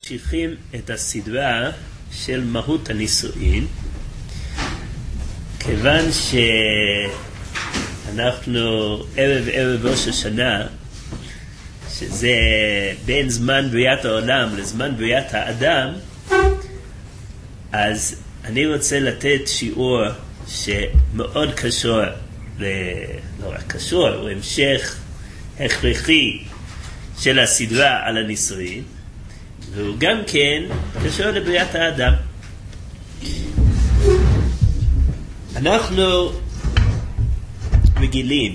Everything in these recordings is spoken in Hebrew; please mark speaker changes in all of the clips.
Speaker 1: ממשיכים את הסדרה של מהות הנישואין, כיוון שאנחנו ערב ראש השנה, שזה בין זמן בריאת העולם לזמן בריאת האדם, אז אני רוצה לתת שיעור שמאוד קשור, לא רק קשור, הוא המשך הכרחי של הסדרה על הנישואין, והוא גם כן קשור לבריאת האדם. אנחנו רגילים,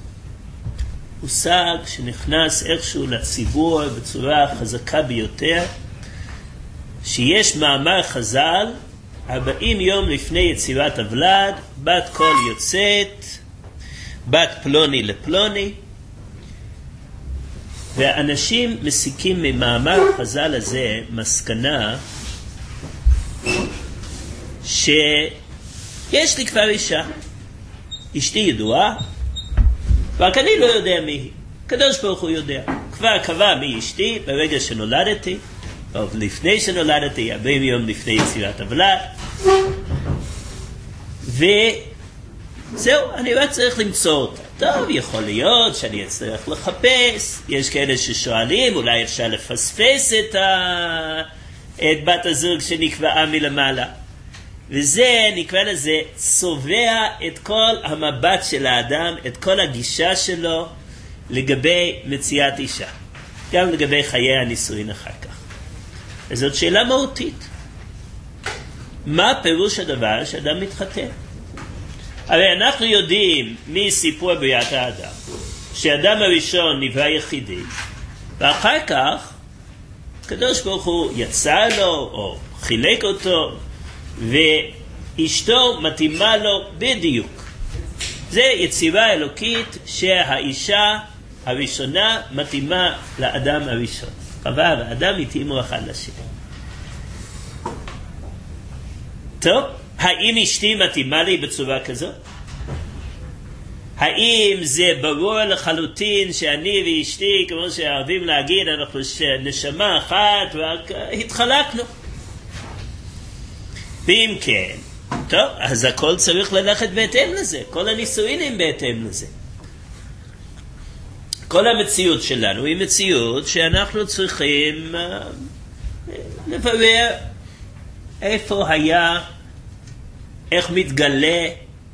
Speaker 1: מושג שנכנס איכשהו לציבור בצורה חזקה ביותר, שיש מאמר חז"ל 40 יום לפני יצירת הוולד, בת קול יוצאת, בת פלוני לפלוני, ואנשים מסיקים ממאמר חז"ל הזה מסקנה שיש לי כבר אישה, אשתי ידועה, רק אני לא יודע מי היא. הקדוש ברוך הוא יודע. כבר קבע מי אשתי ברגע שנולדתי, או לפני שנולדתי, 40 יום לפני יצירת הוולד. וזהו, אני רק צריך למצוא אותה. טוב, יכול להיות שאני אצטרך לחפש. יש כאלה ששואלים, אולי אפשר לפספס את בת הזוג שנקבעה מלמעלה. וזה, נקרא לזה, צובע את כל המבט של האדם, את כל הגישה שלו לגבי מציאת אישה. גם לגבי חיי הנישואין אחר כך. וזאת שאלה מהותית. מה פירוש הדבר שאדם מתחתן? הרי אנחנו יודעים מסיפור בריאת האדם, שהאדם הראשון נברא יחידי, ואחר כך, הקדוש ברוך הוא יצר לו, או חילק אותו, ואשתו מתאימה לו בדיוק. זה יצירה אלוקית שהאישה הראשונה מתאימה לאדם הראשון. חווה והאדם התאימו אחד לשני. טוב, האם אשתי מתאימה לי בצורה כזאת? האם זה ברור לחלוטין שאני ואשתי, כמו שאוהבים להגיד, אנחנו נשמה אחת ורק התחלקנו? ואם כן, טוב, אז הכל צריך ללכת בהתאם לזה. כל הנישואין הם בהתאם לזה. כל המציאות שלנו היא מציאות שאנחנו צריכים לברר איפה היה, איך מתגלה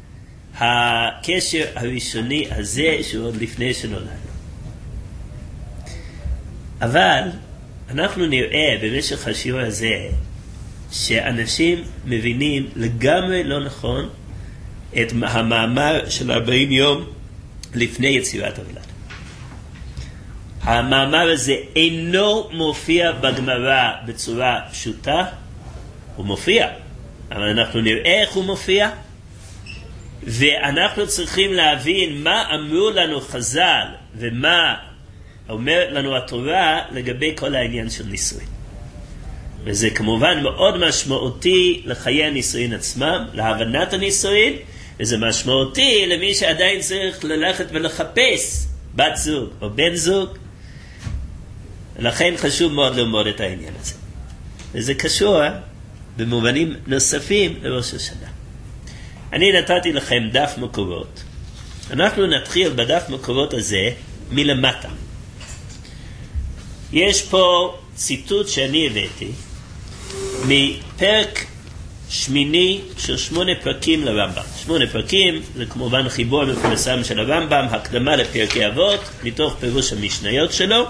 Speaker 1: הקשר הראשוני הזה שהוא עוד לפני שנולד. אבל אנחנו נראה במשך השיעור הזה שאנשים מבינים לגמרי לא נכון את המאמר של 40 יום לפני יצירת הוולד. המאמר הזה אינו מופיע בגמרא בצורה פשוטה, הוא מופיע, אבל אנחנו נראה איך הוא מופיע, ואנחנו צריכים להבין מה אמרו לנו חז"ל ומה אומר לנו התורה לגבי כל העניין של נישואין. וזה כמובן מאוד משמעותי לחיי הנישואין עצמם, להבנת הנישואין, וזה משמעותי למי שעדיין צריך ללכת ולחפש בת זוג או בן זוג. לכן חשוב מאוד ללמוד את העניין הזה. וזה קשור במובנים נוספים לראש השנה. אני נתתי לכם דף מקורות. אנחנו נתחיל בדף מקורות הזה מלמטה. יש פה ציטוט שאני הבאתי מפרק שמיני של 8 פרקים לרמב"ם. 8 פרקים זה כמובן חיבור מפורסם של הרמב"ם, הקדמה לפרקי אבות, מתוך פירוש המשניות שלו.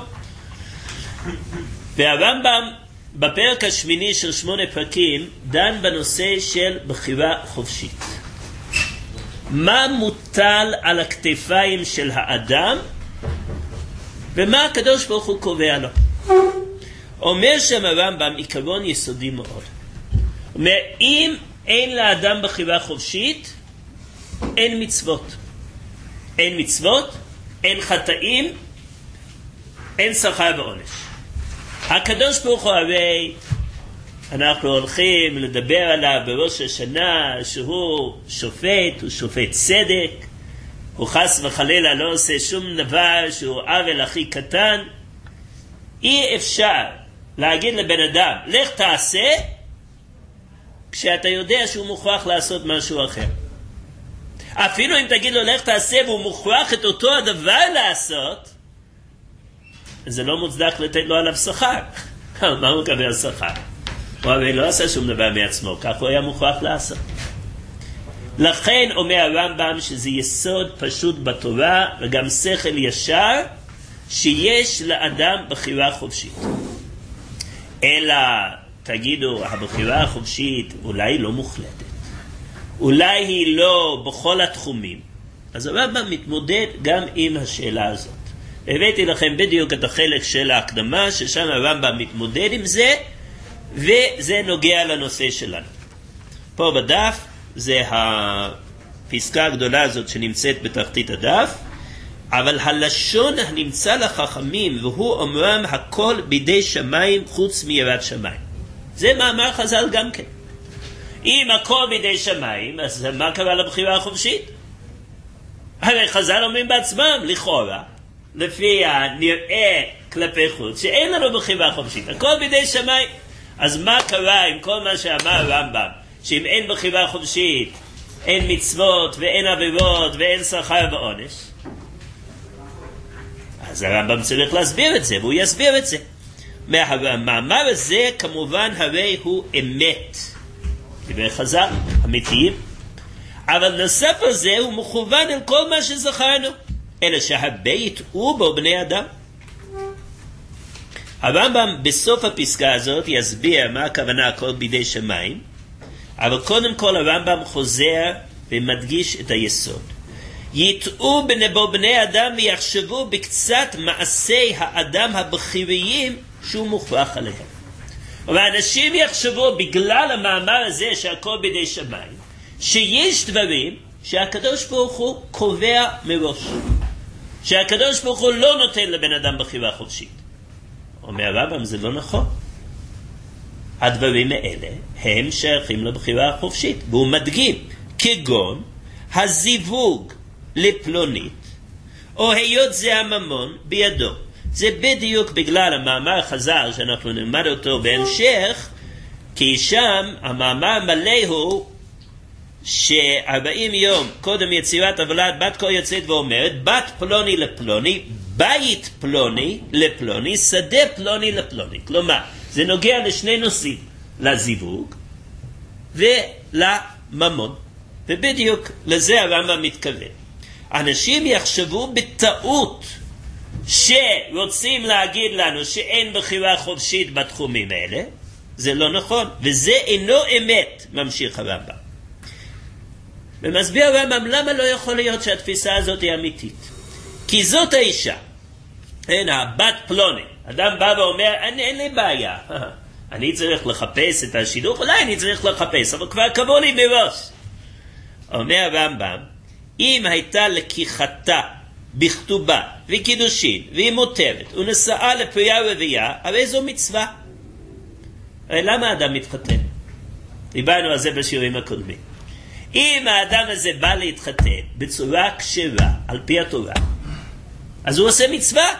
Speaker 1: והרמב"ם בפרק השמיני של 8 פרקים דן בנושא של בחירה חופשית. מה מוטל על הכתפיים של האדם ומה הקדוש ברוך הוא קובע לו. אומר שם הרמב"ם עיקרון יסודי מאוד. אומר, אם אין לאדם בחירה חופשית, אין מצוות. אין מצוות, אין חטאים, אין שכר ועונש. הקדוש ברוך הוא הרי, אנחנו הולכים לדבר עליו בראש השנה, שהוא שופט, הוא שופט צדק, הוא חס וחלילה לא עושה שום דבר שהוא עוול הכי קטן. אי אפשר להגיד לבן אדם, לך תעשה, כשאתה יודע שהוא מוכרח לעשות משהו אחר. אפילו אם תגיד לו, לך תעשה, והוא מוכרח את אותו הדבר לעשות, זה לא מוצדק לתת לו עליו שכר. מה הוא מקבל שכר? הוא הרי לא עשה שום דבר מעצמו, כך הוא היה מוכרח לעשות. לכן אומר הרמב"ם שזה יסוד פשוט בתורה, וגם שכל ישר, שיש לאדם בחירה חופשית. אלא, תגידו, הבחירה החופשית אולי לא מוחלטת. אולי היא לא בכל התחומים. אז הרמב"ם מתמודד גם עם השאלה הזאת. הבאתי לכם בדיוק את החלק של ההקדמה, ששם הרמב"ם מתמודד עם זה, וזה נוגע לנושא שלנו. פה בדף, זה הפסקה הגדולה הזאת שנמצאת בתחתית הדף, אבל הלשון הנמצא לחכמים, והוא אומרם הכל בידי שמיים חוץ מיראת שמיים. זה מאמר חז"ל גם כן. אם הכל בידי שמיים, אז מה קרה לבחירה החופשית? הרי חז"ל אומרים בעצמם, לכאורה, לפי הנראה כלפי חוץ, שאין לנו בחירה חופשית. הכל בידי שמיים. אז מה קרה עם כל מה שאמר הרמב"ם, שאם אין בחירה חופשית, אין מצוות ואין עבירות ואין שכר ועונש? אז הרמב"ם צריך להסביר את זה, והוא יסביר את זה. המאמר הזה כמובן הרי הוא אמת, דברי חז"ל, אמיתיים, אבל נוסף על זה הוא מכוון אל כל מה שזכרנו, אלא שהרבה יטעו בו בני אדם. הרמב"ם בסוף הפסקה הזאת יסביר מה הכוונה הכל בידי שמיים, אבל קודם כל הרמב"ם חוזר ומדגיש את היסוד. יטעו בני אדם ויחשבו בקצת מעשי האדם הבכיריים שהוא מוכרח עליהם. ואנשים יחשבו בגלל המאמר הזה שהכל בידי שמיים, שיש דברים שהקדוש ברוך הוא קובע מראש, שהקדוש ברוך הוא לא נותן לבן אדם בחירה חופשית. אומר הרמב"ם, זה לא נכון. הדברים האלה הם שייכים לבחירה החופשית, והוא מדגים, כגון הזיווג לפלונית, או היות זה הממון בידו. זה בדיוק בגלל המאמר חז"ל שאנחנו נלמד אותו בהמשך, כי שם המאמר מלא הוא ש40 יום קודם יצירת הוולד בת כה יוצאת ואומרת, בת פלוני לפלוני, בית פלוני לפלוני, שדה פלוני לפלוני. כלומר, זה נוגע לשני נושאים, לזיווג ולממון. ובדיוק לזה הרמב"ם מתכוון. אנשים יחשבו בטעות שרוצים להגיד לנו שאין בחירה חופשית בתחומים האלה. זה לא נכון, וזה אינו אמת, ממשיך הרמב"ם. ומסביר הרמב"ם למה לא יכול להיות שהתפיסה הזאת היא אמיתית. כי זאת האישה, הבת פלוני, אדם בא ואומר, אין לי בעיה, אני צריך לחפש את השידוך, אולי אני צריך לחפש, אבל כבר קבעו לי מראש. אומר הרמב"ם, אם הייתה לקיחתה בכתובה וקידושין והיא מותרת ונשאה לפרייה רבייה, הרי זו מצווה. הרי למה האדם מתחתן? דיברנו על זה בשיעורים הקודמים. אם האדם הזה בא להתחתן בצורה כשרה על פי התורה, אז הוא עושה מצווה.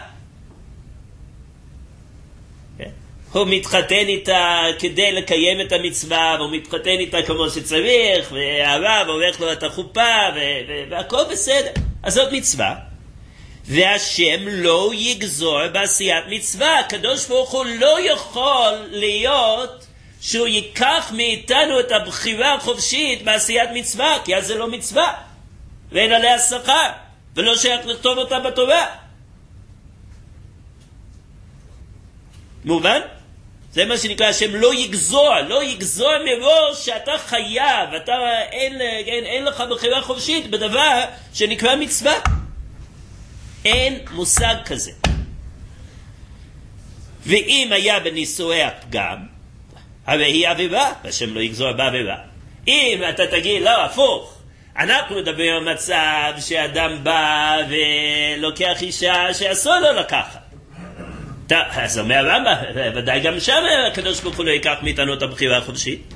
Speaker 1: הוא מתחתן איתה כדי לקיים את המצווה, והוא מתחתן איתה כמו שצריך, והרב הולך לו את החופה, והכל בסדר. אז זאת מצווה. והשם לא יגזור בעשיית מצווה. הקדוש ברוך הוא לא יכול להיות שהוא ייקח מאיתנו את הבחירה החופשית בעשיית מצווה, כי אז זה לא מצווה, ואין עליה שכר, ולא שייך לכתוב אותה בתורה. מובן? זה מה שנקרא, השם לא יגזור מראש שאתה חייב, אין לך בחירה חופשית בדבר שנקרא מצווה. אין מושג כזה. ואם היה בנישואי הפגם, הרי היא עבירה, השם לא יגזור בעבירה. אם אתה תגיד, לא, הפוך, אנחנו מדברים על מצב שאדם בא ולוקח אישה שאסור לו לקחת. אז אומר הרמב"ם, ודאי גם שם הקדוש ברוך הוא לא ייקח מאיתנו את הבחירה החופשית.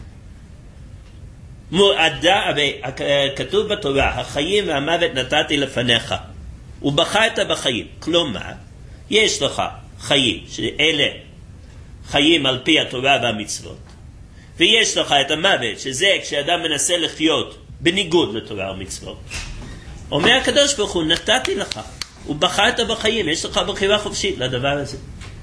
Speaker 1: כתוב בתורה, החיים והמוות נתתי לפניך, ובחרת בחיים. כלומר, יש לך חיים שאלה חיים על פי התורה והמצוות, ויש לך את המוות, שזה כשאדם מנסה לחיות בניגוד לתורה ומצוות. אומר הקדוש ברוך הוא, נתתי לך, ובחרת בחיים, יש לך בחירה חופשית לדבר הזה.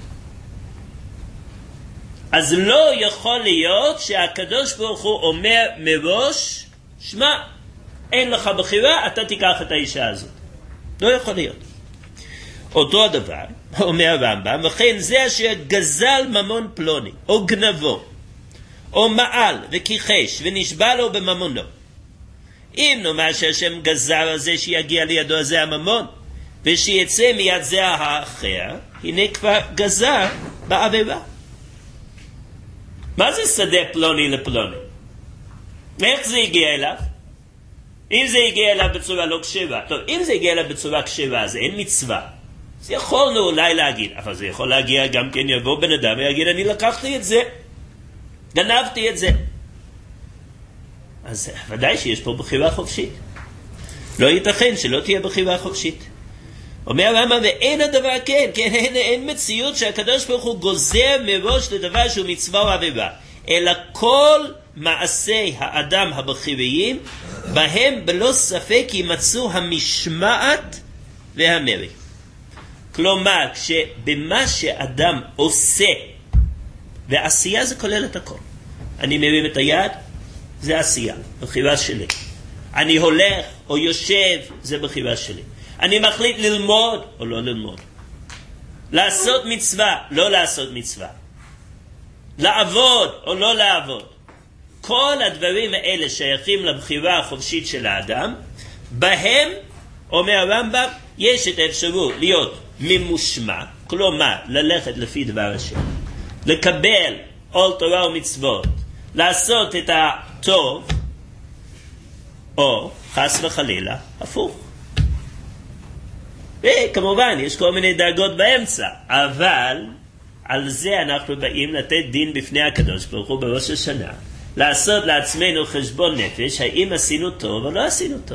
Speaker 1: אז לא יכול להיות שהקדוש ברוך הוא אומר מראש, שמע, אין לך בחירה, אתה תיקח את האישה הזאת. לא יכול להיות. אותו הדבר, אומר הרמב"ם, וכן זה אשר גזל ממון פלוני, או גנבו, או מעל וכיחש ונשבע לו בממונו. אם נאמר שהשם גזר על זה שיגיע לידו זה הממון, ושיצא מיד זה האחר, הנה כבר גזר בעבירה. מה זה שדה פלוני לפלוני? איך זה הגיע אליו? אם זה הגיע אליו בצורה לא כשרה, טוב, אם זה הגיע אליו בצורה כשרה, זה אין מצווה. זה יכולנו אולי להגיד, אבל זה יכול להגיע גם כן, יבוא בן אדם ויגיד, אני לקחתי את זה, גנבתי את זה. אז ודאי שיש פה בחירה חופשית. לא ייתכן שלא תהיה בחירה חופשית. אומר הרמב"ם, ואין הדבר כן, אין מציאות שהקדוש ברוך הוא גוזר מראש לדבר שהוא מצווה או עבירה, אלא כל מעשי האדם הבחיריים, בהם בלא ספק יימצאו המשמעת והמרי. כלומר, שבמה שאדם עושה, ועשייה זה כולל את הכל. אני מרים את היד, זה עשייה, בחירה שלי. אני הולך או יושב, זה בחירה שלי. אני מחליט ללמוד או לא ללמוד. לעשות מצווה, לא לעשות מצווה. לעבוד או לא לעבוד. כל הדברים האלה שייכים לבחירה החופשית של האדם, בהם, אומר הרמב"ם, יש את האפשרות להיות ממושמע, כלומר, ללכת לפי דבר השם, לקבל עול תורה ומצוות, לעשות את הטוב, או חס וחלילה, הפוך. וכמובן, יש כל מיני דרגות באמצע, אבל על זה אנחנו באים לתת דין בפני הקדוש ברוך הוא בראש השנה, לעשות לעצמנו חשבון נפש, האם עשינו טוב או לא עשינו טוב.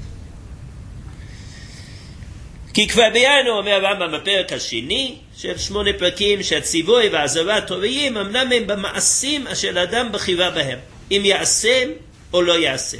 Speaker 1: כי כבר ביינו, אומר הרמב"ם בפרק השני של 8 פרקים, שהציווי והאזהרה תוריים אמנם הם במעשים אשר לאדם בחירה בהם, אם יעשם או לא יעשם.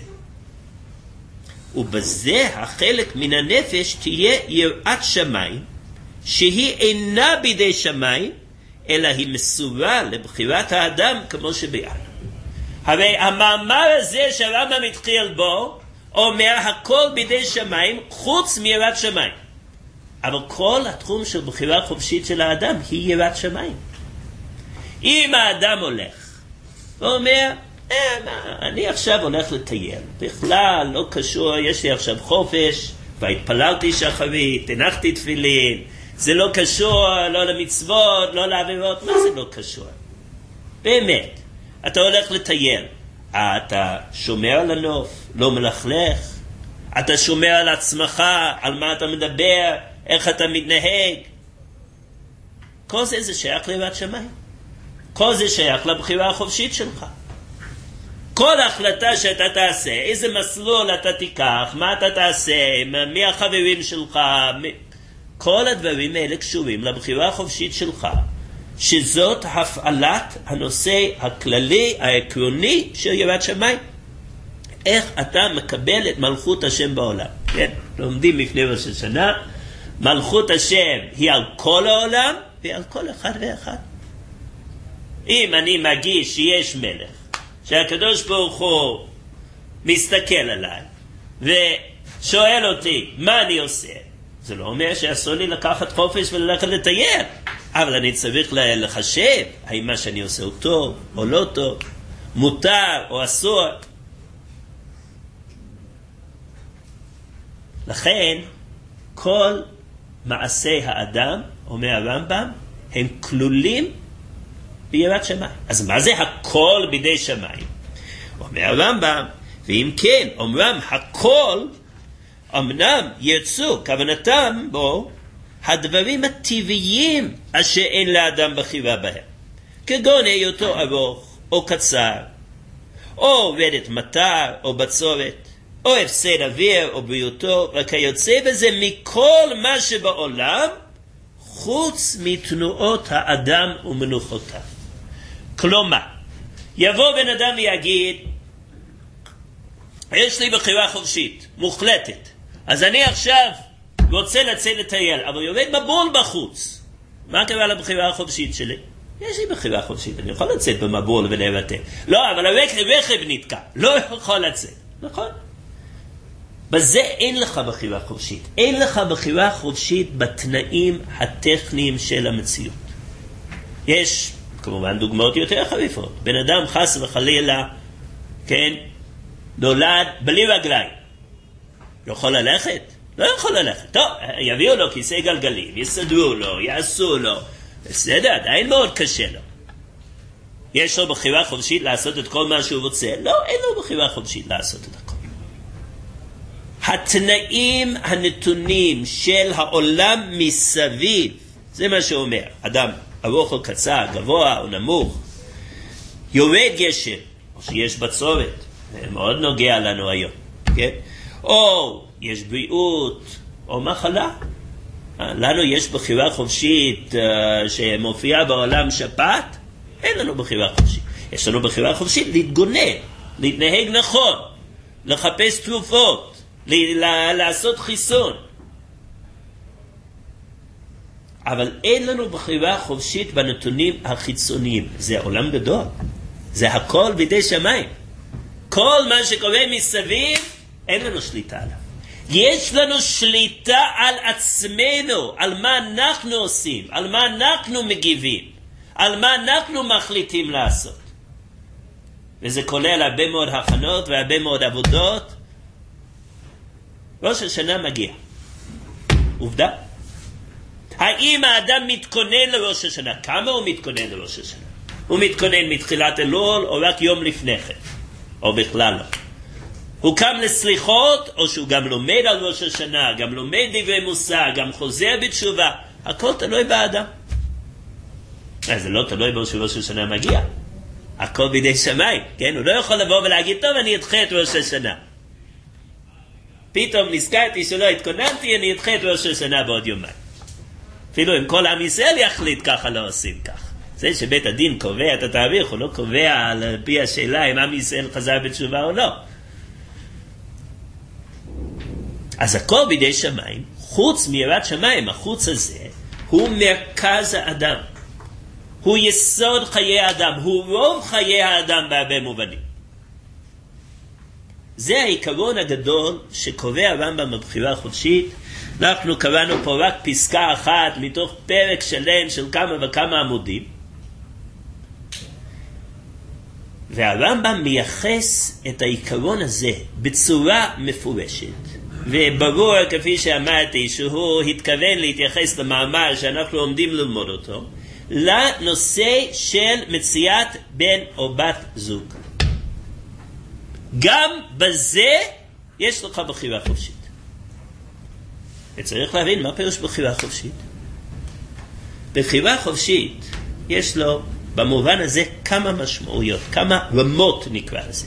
Speaker 1: ובזה החלק מן הנפש תהיה יראת שמיים, שהיא אינה בידי שמיים, אלא היא מסורה לבחירת האדם כמו שביינו. הרי המאמר הזה שהרמב"ם התחיל בו, אומר הכל בידי שמיים חוץ מיראת שמיים. אבל כל התחום של בחירה חופשית של האדם היא יראת שמיים. אם האדם הולך ואומר, אני עכשיו הולך לטייל, בכלל לא קשור, יש לי עכשיו חופש, והתפללתי שחרית, הנחתי תפילין, זה לא קשור, לא למצוות, לא לעבירות, מה זה לא קשור? באמת, אתה הולך לטייל, אתה שומר על הנוף, לא מלכלך, אתה שומר על עצמך, על מה אתה מדבר, איך אתה מתנהג. כל זה שייך ליראת שמיים. כל זה שייך לבחירה החופשית שלך. כל החלטה שאתה תעשה, איזה מסלול אתה תיקח, מה אתה תעשה, מי החברים שלך, כל הדברים האלה קשורים לבחירה החופשית שלך, שזאת הפעלת הנושא הכללי, העקרוני של יראת שמיים. איך אתה מקבל את מלכות השם בעולם. כן? לומדים לפני ראש השנה, מלכות השם היא על כל העולם והיא על כל אחד ואחד. אם אני מגיש שיש מלך, שהקדוש ברוך הוא מסתכל עליי ושואל אותי מה אני עושה, זה לא אומר שאסור לי לקחת חופש וללכת לטייל, אבל אני צריך לחשב האם מה שאני עושה הוא טוב או לא טוב, מותר או אסור. לכן כל מעשי האדם, אומר הרמב"ם, הם כלולים ביראת שמיים. אז מה זה הכל בידי שמיים? אומר הרמב"ם, ואם כן, אומרם הכל, אמנם ירצו, כוונתם בו, הדברים הטבעיים אשר אין לאדם בחירה בהם, כגון היותו ארוך או קצר, או רדת מטר או בצורת, או הפסד אוויר או בריאותו, וכיוצא בזה מכל מה שבעולם, חוץ מתנועות האדם ומנוחותיו. כלומר, יבוא בן אדם ויגיד, יש לי בחירה חופשית, מוחלטת, אז אני עכשיו רוצה לצאת לטייל, אבל יורד מבול בחוץ. מה קרה לבחירה החופשית שלי? יש לי בחירה חופשית, אני יכול לצאת במבול ולבטא. לא, אבל הרכב נתקע, לא יכול לצאת. נכון? בזה אין לך בחירה חופשית. אין לך בחירה חופשית בתנאים הטכניים של המציאות. יש, כמובן, דוגמאות יותר חריפות. בן אדם חס וחלילה, כן, נולד בלי רגליים. יכול ללכת? לא יכול ללכת. טוב, יביאו לו כיסא גלגלים, יסדרו לו, יעשו לו. בסדר, עדיין מאוד קשה לו. יש לו בחירה חופשית לעשות את כל מה שהוא רוצה? לא, אין לו בחירה חופשית לעשות את הכל. התנאים הנתונים של העולם מסביב, זה מה שאומר, אדם ארוך או קצר, גבוה או נמוך, יורד גשם, או שיש בצורת, זה מאוד נוגע לנו היום, כן? או יש בריאות, או מחלה. לנו יש בחירה חופשית שמופיעה בעולם שפעת? אין לנו בחירה חופשית. יש לנו בחירה חופשית להתגונן, להתנהג נכון, לחפש תרופות, לעשות חיסון. אבל אין לנו בחירה חופשית בנתונים החיצוניים. זה עולם גדול. זה הכל בידי שמיים. כל מה שקורה מסביב, אין לנו שליטה עליו. יש לנו שליטה על עצמנו, על מה אנחנו עושים, על מה אנחנו מגיבים, על מה אנחנו מחליטים לעשות. וזה כולל הרבה מאוד הכנות והרבה מאוד עבודות. ראש השנה מגיע. עובדה. האם האדם מתכונן לראש השנה? כמה הוא מתכונן לראש השנה? הוא מתכונן מתחילת אלול או רק יום לפני כן? או בכלל לא? הוא קם לסליחות, או שהוא גם לומד על ראש השנה, גם לומד דברי מוסר, גם חוזר בתשובה. הכל תלוי באדם. זה לא תלוי בו שראש השנה מגיע. הכל בידי שמיים, כן? הוא לא יכול לבוא ולהגיד, טוב, אני אדחה את ראש השנה. פתאום נזכרתי שלא התכוננתי, אני אדחה את ראש השנה בעוד יומיים. אפילו אם כל עם ישראל יחליט ככה, לא עושים כך. זה שבית הדין קובע את התאריך, הוא לא קובע על פי השאלה אם עם ישראל חזר בתשובה או לא. אז הכל בידי שמיים, חוץ מיראת שמיים, החוץ הזה, הוא מרכז האדם. הוא יסוד חיי האדם, הוא רוב חיי האדם בהרבה מובנים. זה העיקרון הגדול שקובע הרמב"ם בבחירה החודשית. אנחנו קראנו פה רק פסקה אחת מתוך פרק שלם של כמה וכמה עמודים. והרמב"ם מייחס את העיקרון הזה בצורה מפורשת. וברור, כפי שאמרתי, שהוא התכוון להתייחס למאמר שאנחנו עומדים ללמוד אותו, לנושא של מציאת בן או בת זוג. גם בזה יש לך בחירה חופשית. וצריך להבין מה פירוש בחירה חופשית. בחירה חופשית יש לו במובן הזה כמה משמעויות, כמה רמות נקרא לזה.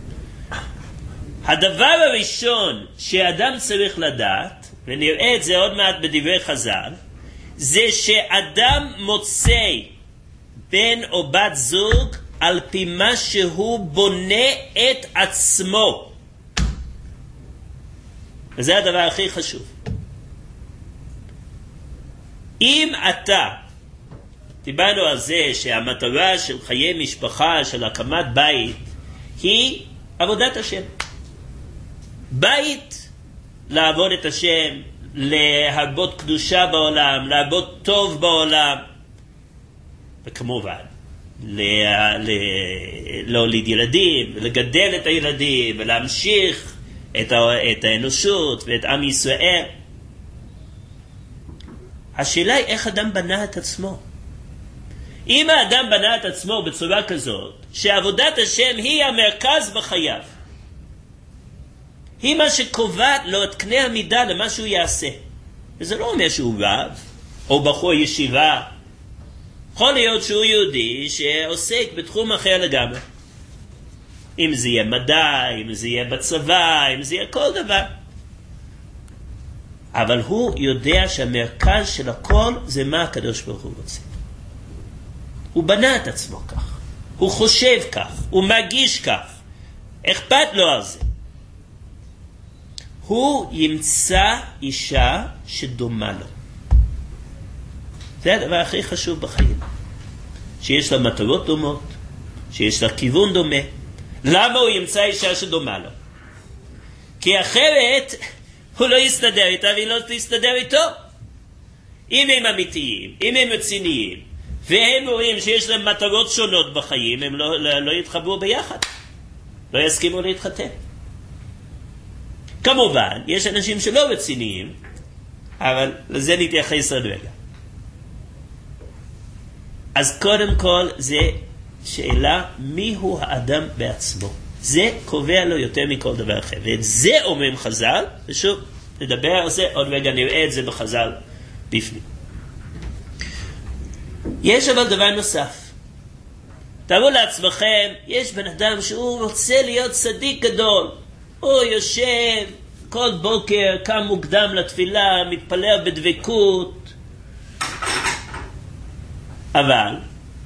Speaker 1: הדבר הראשון שאדם צריך לדעת, ונראה את זה עוד מעט בדברי חז"ל, זה שאדם מוצא בן או בת זוג על פי מה שהוא בונה את עצמו. וזה הדבר הכי חשוב. אם אתה, דיברנו על זה שהמטרה של חיי משפחה, של הקמת בית, היא עבודת השם. בית, לעבוד את השם, להרבות קדושה בעולם, להרבות טוב בעולם, וכמובן, להוליד ילדים, ולגדל את הילדים, ולהמשיך את האנושות ואת עם ישראל. השאלה היא איך אדם בנה את עצמו. אם האדם בנה את עצמו בצורה כזאת, שעבודת השם היא המרכז בחייו, היא מה שקובעת לו את קנה המידה למה שהוא יעשה. וזה לא אומר שהוא רב, או בחור ישיבה. יכול להיות שהוא יהודי שעוסק בתחום אחר לגמרי. אם זה יהיה מדע, אם זה יהיה בצבא, אם זה יהיה כל דבר. אבל הוא יודע שהמרכז של הכל זה מה הקדוש ברוך הוא רוצה. הוא בנה את עצמו כך, הוא חושב כך, הוא מרגיש כך, אכפת לו על זה. הוא ימצא אישה שדומה לו. זה הדבר הכי חשוב בחיים. שיש לה מטרות דומות, שיש לה כיוון דומה. למה הוא ימצא אישה שדומה לו? כי אחרת הוא לא יסתדר איתה והיא לא תסתדר איתו. אם הם אמיתיים, אם הם רציניים, והם רואים שיש להם מטרות שונות בחיים, הם לא יתחברו ביחד. לא יסכימו להתחתן. כמובן, יש אנשים שלא רציניים, אבל לזה נתייחס עוד רגע. אז קודם כל זה שאלה מיהו האדם בעצמו. זה קובע לו יותר מכל דבר אחר. ואת זה אומרים חז"ל, ושוב, נדבר על זה, עוד רגע נראה את זה בחז"ל בפנים. יש אבל דבר נוסף. תראו לעצמכם, יש בן אדם שהוא רוצה להיות צדיק גדול. הוא יושב כל בוקר, קם מוקדם לתפילה, מתפלל בדבקות. אבל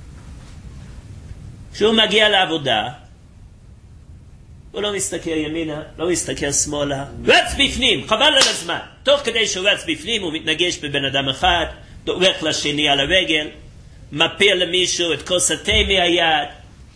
Speaker 1: כשהוא מגיע לעבודה, הוא לא מסתכל ימינה, לא מסתכל שמאלה, רץ בפנים, חבל על הזמן. תוך כדי שהוא רץ בפנים, הוא מתנגש בבן אדם אחד, דורך לשני על הרגל, מפיל למישהו את כוס התה מהיד.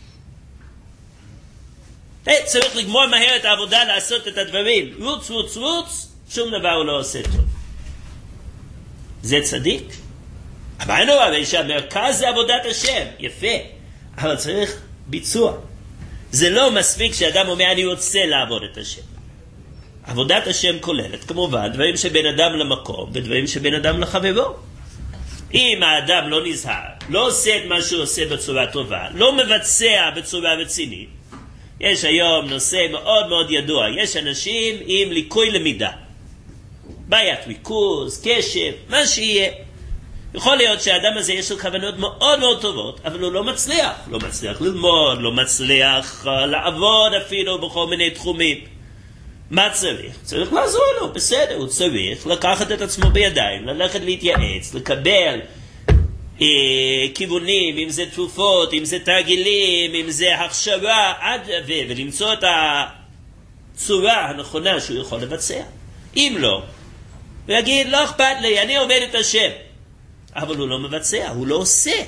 Speaker 1: צריך לגמור מהר את העבודה, לעשות את הדברים. רוץ, רוץ, רוץ, שום דבר הוא לא עושה טוב. זה צדיק? אמרנו הרי שהמרכז זה עבודת השם, יפה, אבל צריך ביצוע. זה לא מספיק שאדם אומר אני רוצה לעבוד את השם. עבודת השם כוללת כמובן דברים שבין אדם למקום ודברים שבין אדם לחברו. אם האדם לא נזהר, לא עושה את מה שהוא עושה בצורה טובה, לא מבצע בצורה רצינית, יש היום נושא מאוד מאוד ידוע, יש אנשים עם ליקוי למידה, בעיית ריכוז, קשב, מה שיהיה. יכול להיות שהאדם הזה יש לו כוונות מאוד מאוד טובות, אבל הוא לא מצליח. לא מצליח ללמוד, לא מצליח לעבוד אפילו בכל מיני תחומים. מה צריך? צריך לעזור לו, בסדר, הוא צריך לקחת את עצמו בידיים, ללכת להתייעץ, לקבל כיוונים, אם זה תרופות, אם זה תרגילים, אם זה הכשרה, ולמצוא את הצורה הנכונה שהוא יכול לבצע. אם לא, הוא יגיד, לא אכפת לי, אני עובד את השם. אבל הוא לא מבצע, הוא לא עושה.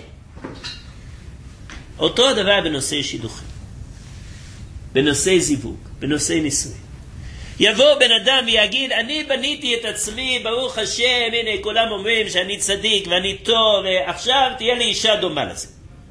Speaker 1: אותו הדבר בנושא שידוכים, בנושא זיווג, בנושא נישואין. יבוא בן אדם ויגיד, אני בניתי את עצמי, ברוך השם, הנה כולם אומרים שאני צדיק ואני טוב, ועכשיו תהיה לי אישה דומה לזה.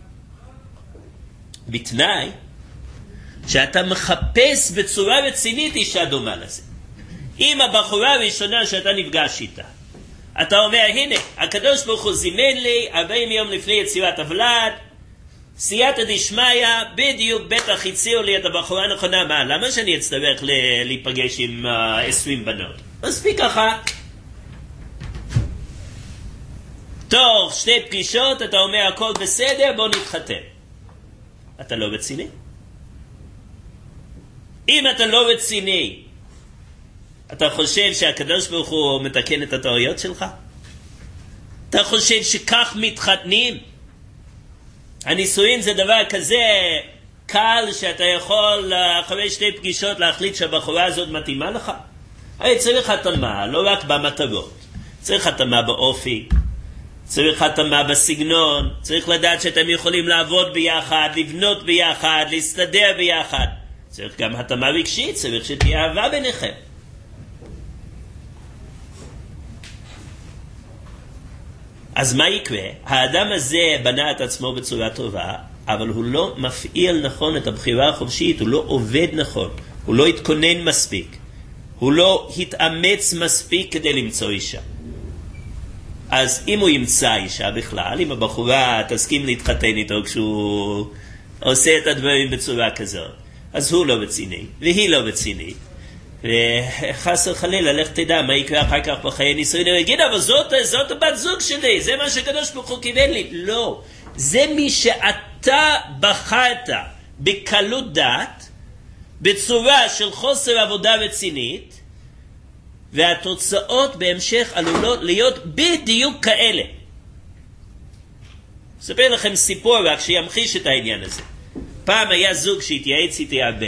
Speaker 1: בתנאי שאתה מחפש בצורה רצינית אישה דומה לזה. אם הבחורה הראשונה שאתה נפגש איתה, אתה אומר, הנה, הקדוש ברוך הוא זימן לי 40 יום לפני יצירת הוולד, סייעתא דשמיא, בדיוק בטח הציעו לי את הבחורה הנכונה. מה? למה שאני אצטרך להיפגש עם 20 בנות? מספיק אחת. תוך 2 פגישות אתה אומר הכל בסדר, בוא נתחתן. אתה לא רציני? אם אתה לא רציני, אתה חושב שהקדוש ברוך הוא מתקן את הטעויות שלך? אתה חושב שכך מתחתנים? הנישואין זה דבר כזה קל שאתה יכול אחרי 2 פגישות להחליט שהבחורה הזאת מתאימה לך? הרי צריך התאמה, לא רק במטרות. צריך התאמה באופי, צריך התאמה בסגנון, צריך לדעת שאתם יכולים לעבוד ביחד, לבנות ביחד, להסתדר ביחד. צריך גם התאמה רגשית, צריך שתהיה אהבה ביניכם. אז מה יקרה? האדם הזה בנה את עצמו בצורה טובה, אבל הוא לא מפעיל נכון את הבחירה החופשית, הוא לא עובד נכון, הוא לא התכונן מספיק, הוא לא התאמץ מספיק כדי למצוא אישה. אז אם הוא ימצא אישה בכלל, אם הבחורה תסכים להתחתן איתו כשהוא עושה את הדברים בצורה כזאת, אז הוא לא רציני, והיא לא רצינית. וחסר חלילה, לך תדע מה יקרה אחר כך בחיי נישואין. הוא יגיד, אבל זאת הבת זוג שלי, זה מה שקדוש ברוך הוא כיוון לי. לא, זה מי שאתה בחרת בקלות דעת, בצורה של חוסר עבודה רצינית, והתוצאות בהמשך עלולות להיות בדיוק כאלה. אספר לכם סיפור רק שימחיש את העניין הזה. פעם היה זוג שהתייעץ איתי הרבה.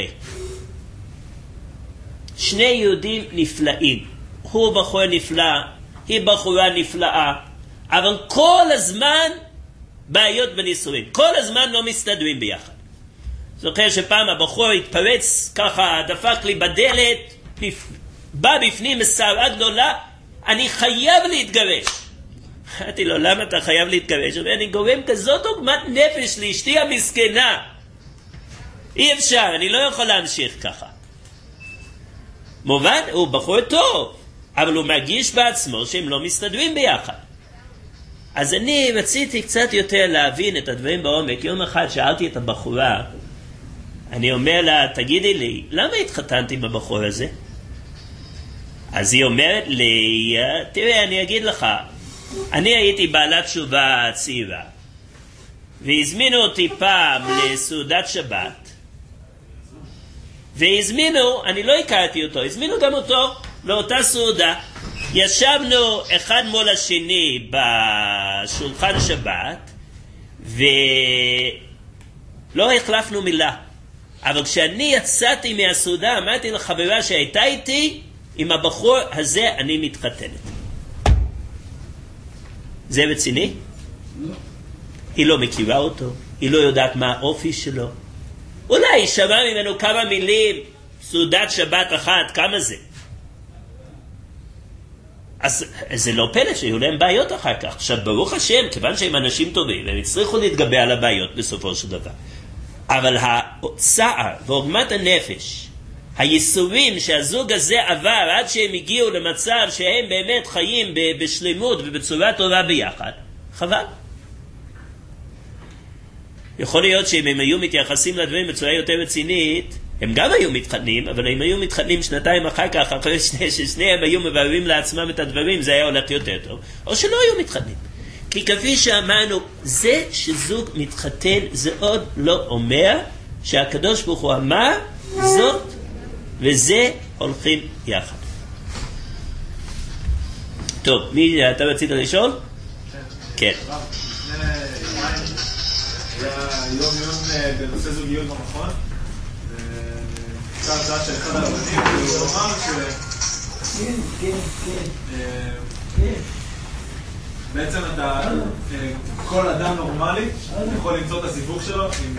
Speaker 1: שני יהודים נפלאים. הוא בחור נפלא, היא בחורה נפלאה, אבל כל הזמן בעיות בנישואים. כל הזמן לא מסתדרים ביחד. זוכר שפעם הבחור התפרץ, ככה דפק לי בדלת, בא בפנים מסערה גדולה, אני חייב להתגרש. אמרתי לו, למה אתה חייב להתגרש? אני גורם כזאת עוגמת נפש לאשתי המסכנה. אי אפשר, אני לא יכול להמשיך ככה. מובן, הוא בחור טוב, אבל הוא מרגיש בעצמו שהם לא מסתדרים ביחד. אז אני רציתי קצת יותר להבין את הדברים בעומק. יום אחד שאלתי את הבחורה, אני אומר לה, תגידי לי, למה התחתנת עם הבחור הזה? אז היא אומרת לי, תראה, אני אגיד לך, אני הייתי בעלת תשובה צעירה, והזמינו אותי פעם לסעודת שבת, והזמינו, אני לא הכרתי אותו, הזמינו גם אותו לאותה סעודה. ישבנו אחד מול השני בשולחן שבת, ולא החלפנו מילה. אבל כשאני יצאתי מהסעודה, אמרתי לחברה שהייתה איתי, עם הבחור הזה אני מתחתנת. זה רציני? לא. היא לא מכירה אותו, היא לא יודעת מה האופי שלו. אולי היא שמעה ממנו כמה מילים, סעודת שבת אחת, כמה זה? אז זה לא פלא שיהיו להם בעיות אחר כך. עכשיו, ברוך השם, כיוון שהם אנשים טובים, הם הצליחו להתגבר על הבעיות בסופו של דבר. אבל הצער ועוגמת הנפש, הייסורים שהזוג הזה עבר עד שהם הגיעו למצב שהם באמת חיים בשלמות ובצורה טובה ביחד, חבל. יכול להיות שאם הם היו מתייחסים לדברים בצורה יותר רצינית, הם גם היו מתחתנים, אבל אם היו מתחתנים שנתיים אחר כך, אחרי ששניהם היו מבררים לעצמם את הדברים, זה היה הולך יותר טוב. או שלא היו מתחתנים. כי כפי שאמרנו, זה שזוג מתחתן, זה עוד לא אומר שהקדוש ברוך הוא אמר, זאת וזה הולכים יחד. טוב, מי אתה רצית לשאול? כן.
Speaker 2: היה יום בנושא זוגיות במכון, קצת הצעה של אחד הרבנים, והוא אמר בעצם כל אדם נורמלי יכול למצוא את הסיפוק שלו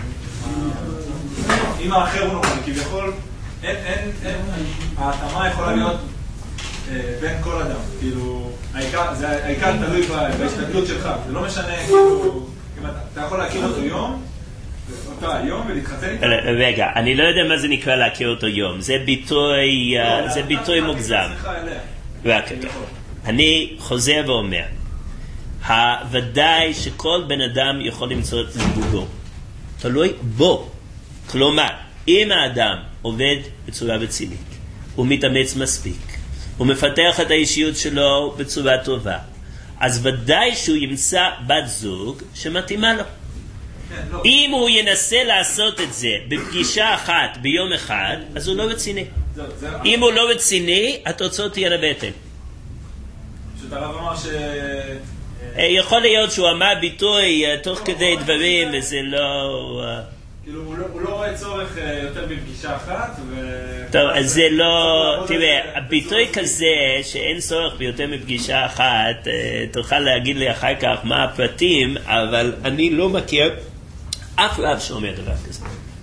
Speaker 2: אם האחר הוא נורמלי, כביכול ההתאמה יכולה להיות בין כל אדם, כאילו העיקר תלוי בהשתדלות שלך, זה לא משנה, כאילו אם אתה יכול להכיר אותו יום אותה יום ולהתחתן איתה.
Speaker 1: רגע, אני לא יודע מה זה נקרא להכיר אותו יום, זה ביטוי מוגזם. רק אני חוזר ואומר, ודאי שכל בן אדם יכול למצוא את זוגו, תלוי בו. כלומר, אם האדם עובד בצורה רצינית, הוא מתאמץ מספיק, הוא מפתח את האישיות שלו בצורה טובה, אז ודאי שהוא ימצא בת זוג שמתאימה לו. אם הוא ינסה לעשות את זה בפגישה אחת ביום אחד, אז הוא לא רציני. אם הוא לא רציני, התוצאות תהיה לבטן.
Speaker 2: פשוט הרב אמר
Speaker 1: יכול להיות שהוא אמר ביטוי תוך כדי דברים, וזה לא...
Speaker 2: כאילו הוא לא רואה צורך יותר בפגישה אחת
Speaker 1: טוב, אז זה לא... תראה, הביטוי כזה שאין צורך ביותר מפגישה אחת, תוכל להגיד לי אחר כך מה הפרטים, אבל אני לא מכיר אף רב שאומר דבר כזה.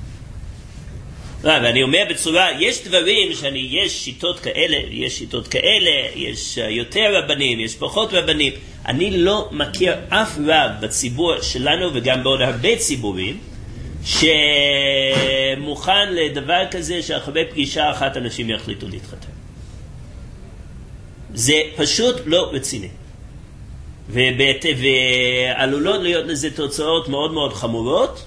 Speaker 1: ואני אומר בצורה, יש דברים יש שיטות כאלה, יש שיטות כאלה, יש יותר רבנים, יש פחות רבנים. אני לא מכיר אף רב בציבור שלנו וגם בעוד הרבה ציבורים שמוכן לדבר כזה שאחרי פגישה אחת אנשים יחליטו להתחתן. זה פשוט לא רציני. ועלולות להיות לזה תוצאות מאוד מאוד חמורות,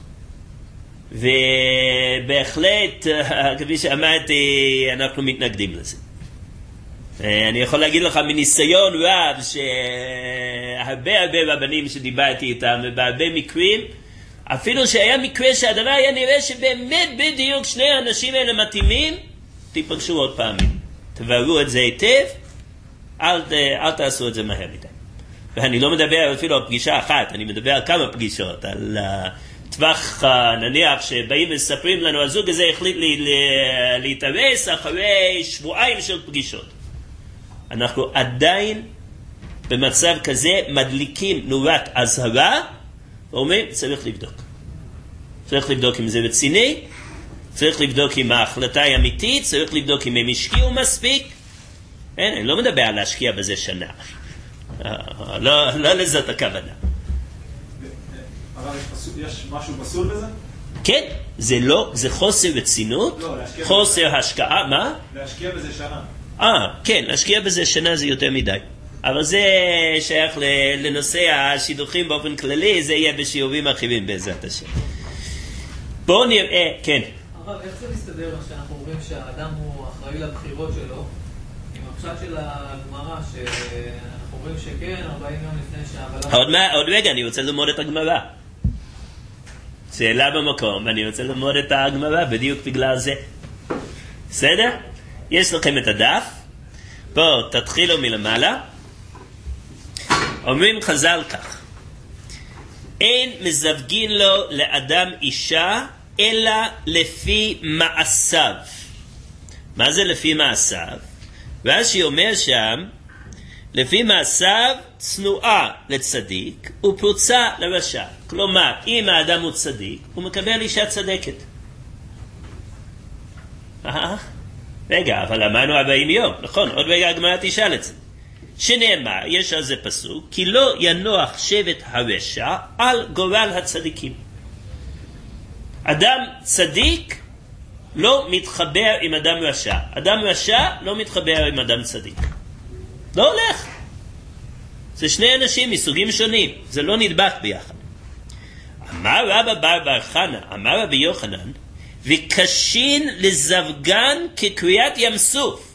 Speaker 1: ובהחלט, כפי שאמרתי, אנחנו מתנגדים לזה. אני יכול להגיד לך מניסיון רב שהרבה רבנים שדיברתי איתם, ובהרבה מקרים, אפילו שהיה מקרה שהדבר היה נראה שבאמת בדיוק שני האנשים האלה מתאימים, תיפגשו עוד פעמים. תברו את זה היטב, אל תעשו את זה מהר מדי. ואני לא מדבר אפילו על פגישה אחת, אני מדבר על כמה פגישות, על טווח, נניח שבאים ומספרים לנו, הזוג הזה החליט להתארס אחרי שבועיים של פגישות. אנחנו עדיין במצב כזה מדליקים נורת אזהרה, ואומרים, צריך לבדוק. צריך לבדוק אם זה רציני, צריך לבדוק אם ההחלטה היא אמיתית, צריך לבדוק אם הם השקיעו מספיק. אני לא מדבר על להשקיע בזה שנה. לא לזאת הכוונה.
Speaker 2: אבל יש משהו פסול בזה?
Speaker 1: כן, זה חוסר רצינות, חוסר השקעה, מה?
Speaker 2: להשקיע בזה שנה.
Speaker 1: כן, להשקיע בזה שנה זה יותר מדי. אבל זה שייך לנושא השידוכים באופן כללי, זה יהיה בשיעורים אחרים בעזרת השם. בואו נראה, כן.
Speaker 3: אבל איך זה מסתדר שאנחנו אומרים שהאדם הוא אחראי לבחירות שלו, עם הפשט של הגמרא, שאנחנו אומרים שכן, 40 יום לפני
Speaker 1: עוד רגע, אני רוצה ללמוד את הגמרא. שאלה במקום, אני רוצה ללמוד את הגמרא בדיוק בגלל זה. בסדר? יש לכם את הדף. בואו, תתחילו מלמעלה. אומרים חז"ל כך: אין מזווגין לו לאדם אישה אלא לפי מעשיו. מה זה לפי מעשיו? רש"י אומר שם, לפי מעשיו צנועה לצדיק ופרוצה לרשע. כלומר, אם האדם הוא צדיק, הוא מקבל אישה צדקת. רגע, אבל אמרנו 40 יום, נכון? עוד רגע הגמרא תשאל את זה. שנאמר, יש על זה פסוק, כי לא ינוח שבט הרשע על גורל הצדיקים. אדם צדיק לא מתחבר עם אדם רשע. אדם רשע לא מתחבר עם אדם צדיק. לא הולך. זה שני אנשים מסוגים שונים. זה לא נדבק ביחד. אמר רבא בר חנא, אמר רבי יוחנן, וקשין לזווגן כקריאת ים סוף.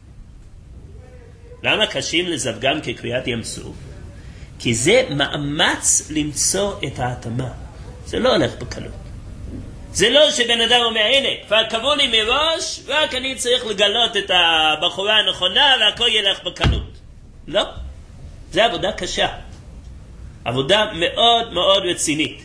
Speaker 1: למה קשים לזווגן כקריאת ים סוף? כי זה מאמץ למצוא את ההתאמה. זה לא הולך בקלות. זה לא שבן אדם אומר, הנה, כבר קבעו לי מראש, רק אני צריך לגלות את הבחורה הנכונה והכל ילך בקלות. לא. זה עבודה קשה. עבודה מאוד מאוד רצינית.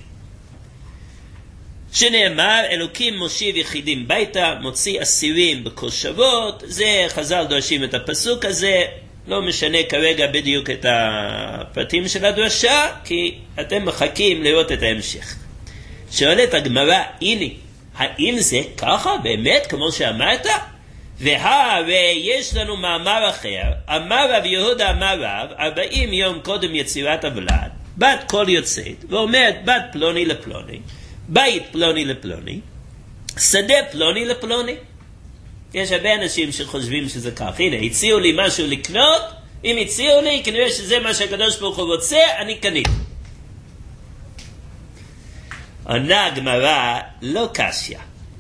Speaker 1: שנאמר, אלוקים מושיב יחידים ביתה, מוציא אסירים בכושבות. זה חז"ל דורשים את הפסוק הזה. לא משנה כרגע בדיוק את הפרטים של הדרשה, כי אתם מחכים לראות את ההמשך. שואלת הגמרא, הנה, האם זה ככה באמת כמו שאמרת? והרי יש לנו מאמר אחר, אמר רב יהודה אמר רב, 40 יום קודם יצירת הוולד, בת קול יוצאת, ואומרת בת פלוני לפלוני, בית פלוני לפלוני, שדה פלוני לפלוני. יש הרבה אנשים שחושבים שזה כך. הנה, הציעו לי משהו לקנות, אם הציעו לי, כנראה שזה מה שהקדוש ברוך הוא רוצה, אני קנית. עונה הגמרא, לא קשיא.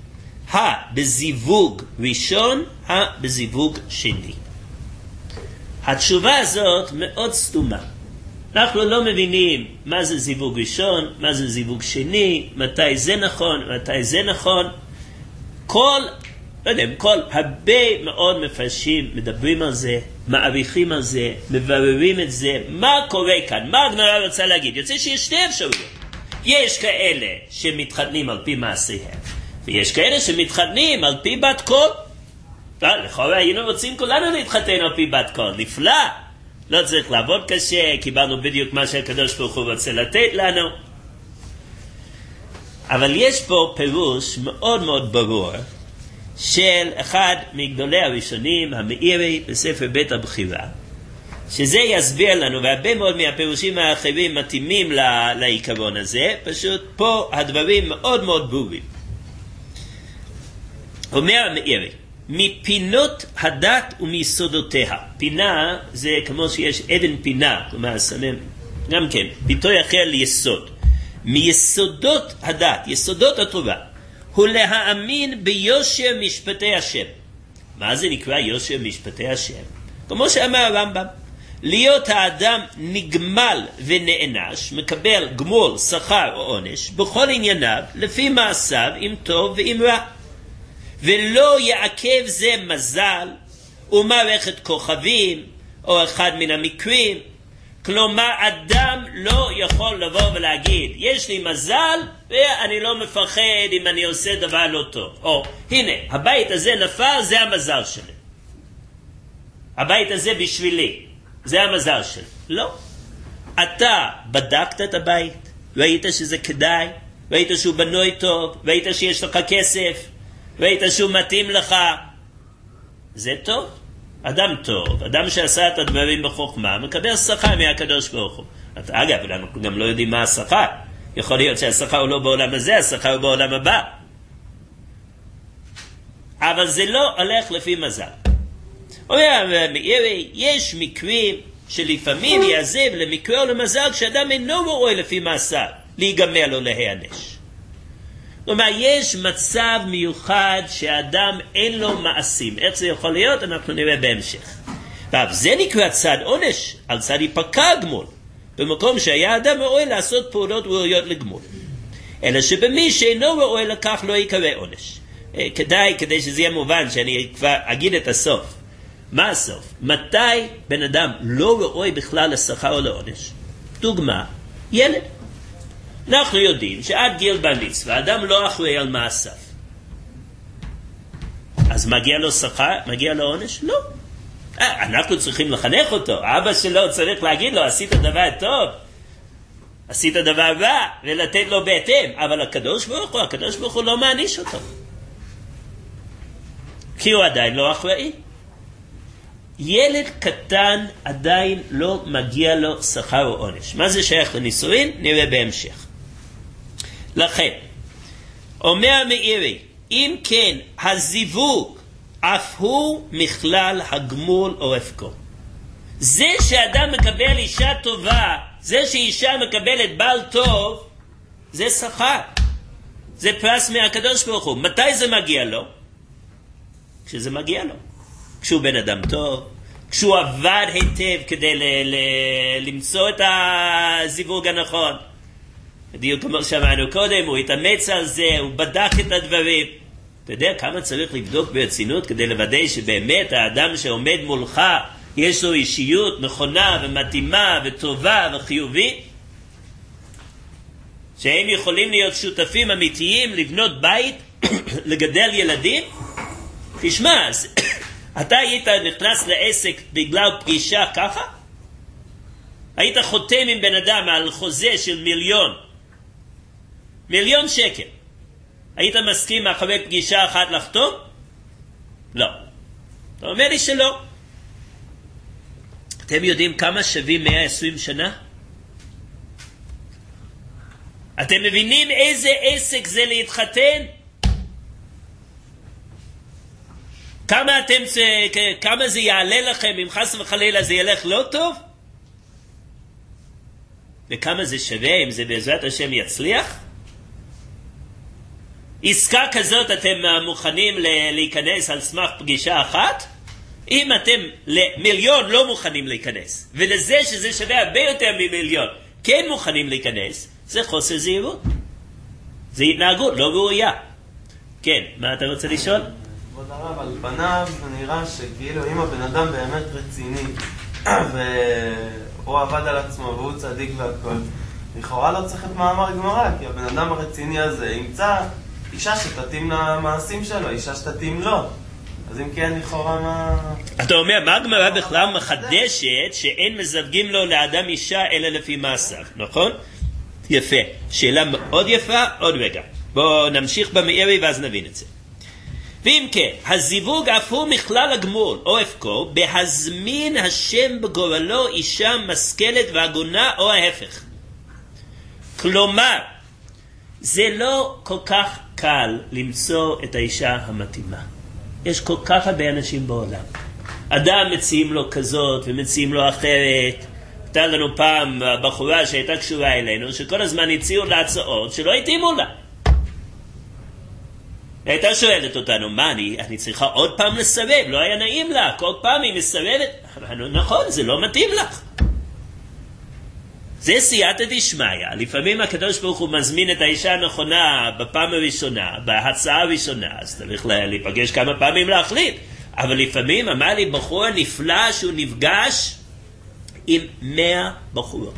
Speaker 1: בזיווג ראשון, בזיווג שני. התשובה הזאת מאוד סתומה. אנחנו לא מבינים מה זה זיווג ראשון, מה זה זיווג שני, מתי זה נכון, מתי זה נכון. הרבה מאוד מפרשים מדברים על זה, מעריכים על זה, מבררים את זה, מה קורה כאן, מה הגמרא רוצה להגיד. יוצא שיש שתי אפשרויות. יש כאלה שמתחתנים על פי מעשיהם, ויש כאלה שמתחתנים על פי בת קול. לכאורה היינו רוצים כולנו להתחתן על פי בת קול, נפלא. לא צריך לעבוד קשה, קיבלנו בדיוק מה שהקדוש ברוך הוא רוצה לתת לנו. אבל יש פה פירוש מאוד מאוד ברור של אחד מגדולי הראשונים, המאירי, בספר בית הבחירה, שזה יסביר לנו, והרבה מאוד מהפירושים האחרים מתאימים לעיקרון הזה, פשוט פה הדברים מאוד מאוד ברורים. אומר המאירי, מפינות הדת ומיסודותיה. פינה זה כמו שיש אבן פינה, כלומר סמם, גם כן, ביטוי אחר ליסוד. מיסודות הדת, יסודות התורה, הוא להאמין ביושר משפטי השם. מה זה נקרא יושר משפטי השם? כמו שאמר הרמב"ם, להיות האדם נגמל ונענש, מקבל גמול, שכר או עונש, בכל ענייניו, לפי מעשיו, אם טוב ואם רע. ולא יעכב זה מזל ומערכת כוכבים או אחד מן המקרים. כלומר, אדם לא יכול לבוא ולהגיד, יש לי מזל ואני לא מפחד אם אני עושה דבר לא טוב. או, הנה, הבית הזה נפל, זה המזל שלי. הבית הזה בשבילי, זה המזל שלי. לא. אתה בדקת את הבית, ראית שזה כדאי, ראית שהוא בנוי טוב, ראית שיש לך כסף, ראית שהוא מתאים לך. זה טוב. אדם טוב, אדם שעשה את הדברים בחוכמה, מקבל שכר מהקדוש ברוך הוא. אגב, אנחנו גם לא יודעים מה השכר. יכול להיות שהשכר הוא לא בעולם הזה, השכר הוא בעולם הבא. אבל זה לא הולך לפי מזל. אומר מאירי, יש מקרים שלפעמים יעזב למקרה או למזל כשאדם אינו רואה לפי מעשיו, להיגמר לו להיענש. כלומר, יש מצב מיוחד שהאדם אין לו מעשים. איך זה יכול להיות? אנחנו נראה בהמשך. זה נקרא צד עונש, על צד יפקע גמול, במקום שהיה אדם רואה לעשות פעולות ראויות לגמול. אלא שבמי שאינו רואה לכך לא יקרא עונש. כדי שזה יהיה מובן שאני כבר אגיד את הסוף. מה הסוף? מתי בן אדם לא רואה בכלל לשכר או לעונש? דוגמה, ילד. אנחנו יודעים שעד גיל בר מצווה אדם לא אחראי על מעשיו. אז מגיע לו שכר? מגיע לו עונש? לא. אנחנו צריכים לחנך אותו. אבא שלו צריך להגיד לו, עשית דבר טוב, עשית דבר רע, ולתת לו בהתאם. אבל הקדוש ברוך הוא לא מעניש אותו. כי הוא עדיין לא אחראי. ילד קטן עדיין לא מגיע לו שכר או עונש. מה זה שייך לנישואין? נראה בהמשך. לכן, אומר מאירי, אם כן, הזיווג אף הוא מכלל הגמול או הפקו. זה שאדם מקבל אישה טובה, זה שאישה מקבלת בעל טוב, זה שכר. זה פרס מהקדוש ברוך הוא. מתי זה מגיע לו? כשזה מגיע לו. כשהוא בן אדם טוב, כשהוא עבד היטב כדי למצוא את הזיווג הנכון. בדיוק כמו שאמרנו קודם, הוא התאמץ על זה, הוא בדק את הדברים. אתה יודע כמה צריך לבדוק ברצינות כדי לוודא שבאמת האדם שעומד מולך יש לו אישיות נכונה ומתאימה וטובה וחיובית? שהם יכולים להיות שותפים אמיתיים לבנות בית, לגדל ילדים? תשמע, אתה היית נכנס לעסק בגלל פגישה ככה? היית חותם עם בן אדם על חוזה של מיליון שקל. היית מסכים אחרי פגישה אחת לחתום? לא. אתה אומר לי שלא. אתם יודעים כמה שווים 120 שנה? אתם מבינים איזה עסק זה להתחתן? כמה זה יעלה לכם אם חס וחלילה זה ילך לא טוב? וכמה זה שווה אם זה בעזרת השם יצליח? עסקה כזאת אתם מוכנים להיכנס על סמך פגישה אחת? אם אתם למיליון לא מוכנים להיכנס, ולזה שזה שווה הרבה יותר ממיליון כן מוכנים להיכנס, זה חוסר זהירות. זה התנהגות לא ראויה. כן, מה אתה רוצה לשאול?
Speaker 4: כבוד הרב, על פניו זה נראה שכאילו אם הבן אדם באמת רציני והוא עבד על עצמו והוא צדיק והכל, לכאורה לא צריך את מאמר גמרא, כי הבן אדם הרציני הזה ימצא אישה שתתאים למעשים שלו, אישה שתתאים לו. אז אם כן, לכאורה מה...
Speaker 1: אתה אומר, מה הגמרא בכלל מחדשת שאין מזווגים לו לאדם אישה אלא לפי מעשיו, נכון? יפה. שאלה מאוד יפה, עוד רגע. בואו נמשיך במאירי ואז נבין את זה. ואם כן, הזיווג אף הוא מכלל הגמול או הפקו, בהזמין השם בגורלו אישה משכלת והגונה או ההפך. כלומר, זה לא כל כך קל למצוא את האישה המתאימה. יש כל כך הרבה אנשים בעולם. אדם מציעים לו כזאת ומציעים לו אחרת. הייתה לנו פעם בחורה שהייתה קשורה אלינו, שכל הזמן הציעו לה הצעות שלא התאימו לה. הייתה שואלת אותנו, מה, אני צריכה עוד פעם לסרב? לא היה נעים לה, כל פעם היא מסרבת. נכון, זה לא מתאים לך. זה סייעתא דשמיא. לפעמים הקדוש ברוך הוא מזמין את האישה הנכונה בפעם הראשונה, בהצעה הראשונה, אז צריך להיפגש כמה פעמים להחליט. אבל לפעמים אמר לי בחור נפלא שהוא נפגש עם 100 בחורות.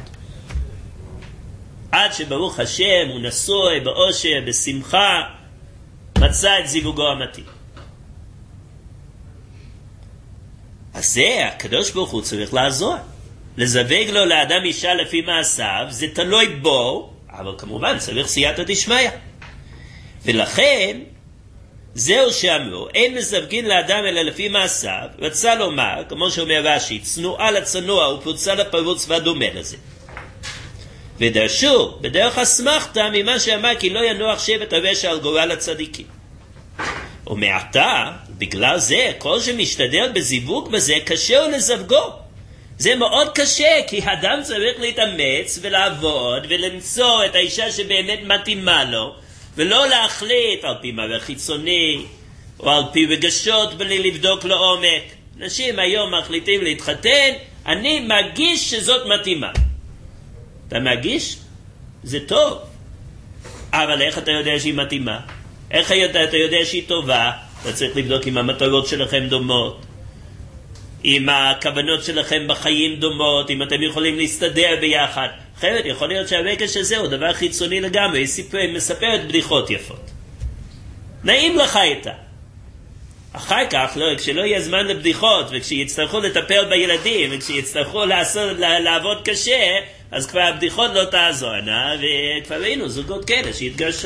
Speaker 1: עד שברוך השם הוא נשוי באושר, בשמחה, מצא את זיווגו המתאים. אז זה הקדוש ברוך הוא צריך לעזור. לזווג לו לאדם אישה לפי מעשיו, זה תלוי בו, אבל כמובן צריך סייעתא דשמיא. ולכן, זהו שאמרו, אין מזווגין לאדם אלא לפי מעשיו, רצה לומר, כמו שאומר רש"י, צנועה לצנוע ופרוצה לפרוץ והדומה לזה. ודרשו, בדרך אסמכתא ממה שאמר כי לא ינוח שבט הרשע על גורל הצדיקים. ומעתה, בגלל זה, כל שמשתדל בזיווג בזה, קשה לזווגו. זה מאוד קשה, כי האדם צריך להתאמץ ולעבוד ולמצוא את האישה שבאמת מתאימה לו, ולא להחליט על פי מראה חיצוני, או על פי רגשות בלי לבדוק לעומק. אנשים היום מחליטים להתחתן, אני מרגיש שזאת מתאימה. אתה מרגיש? זה טוב. אבל איך אתה יודע שהיא מתאימה? איך אתה יודע שהיא טובה? אתה צריך לבדוק אם המטרות שלכם דומות, אם הכוונות שלכם בחיים דומות, אם אתם יכולים להסתדר ביחד. אחרת יכול להיות שהרגש הזה הוא דבר חיצוני לגמרי, היא מספרת בדיחות יפות. נעים לך איתה. אחר כך, כשלא יהיה זמן לבדיחות, וכשיצטרכו לטפל בילדים, וכשיצטרכו לעבוד קשה, אז כבר הבדיחות לא תעזורנה, וכבר ראינו זוגות כאלה שהתגרשו.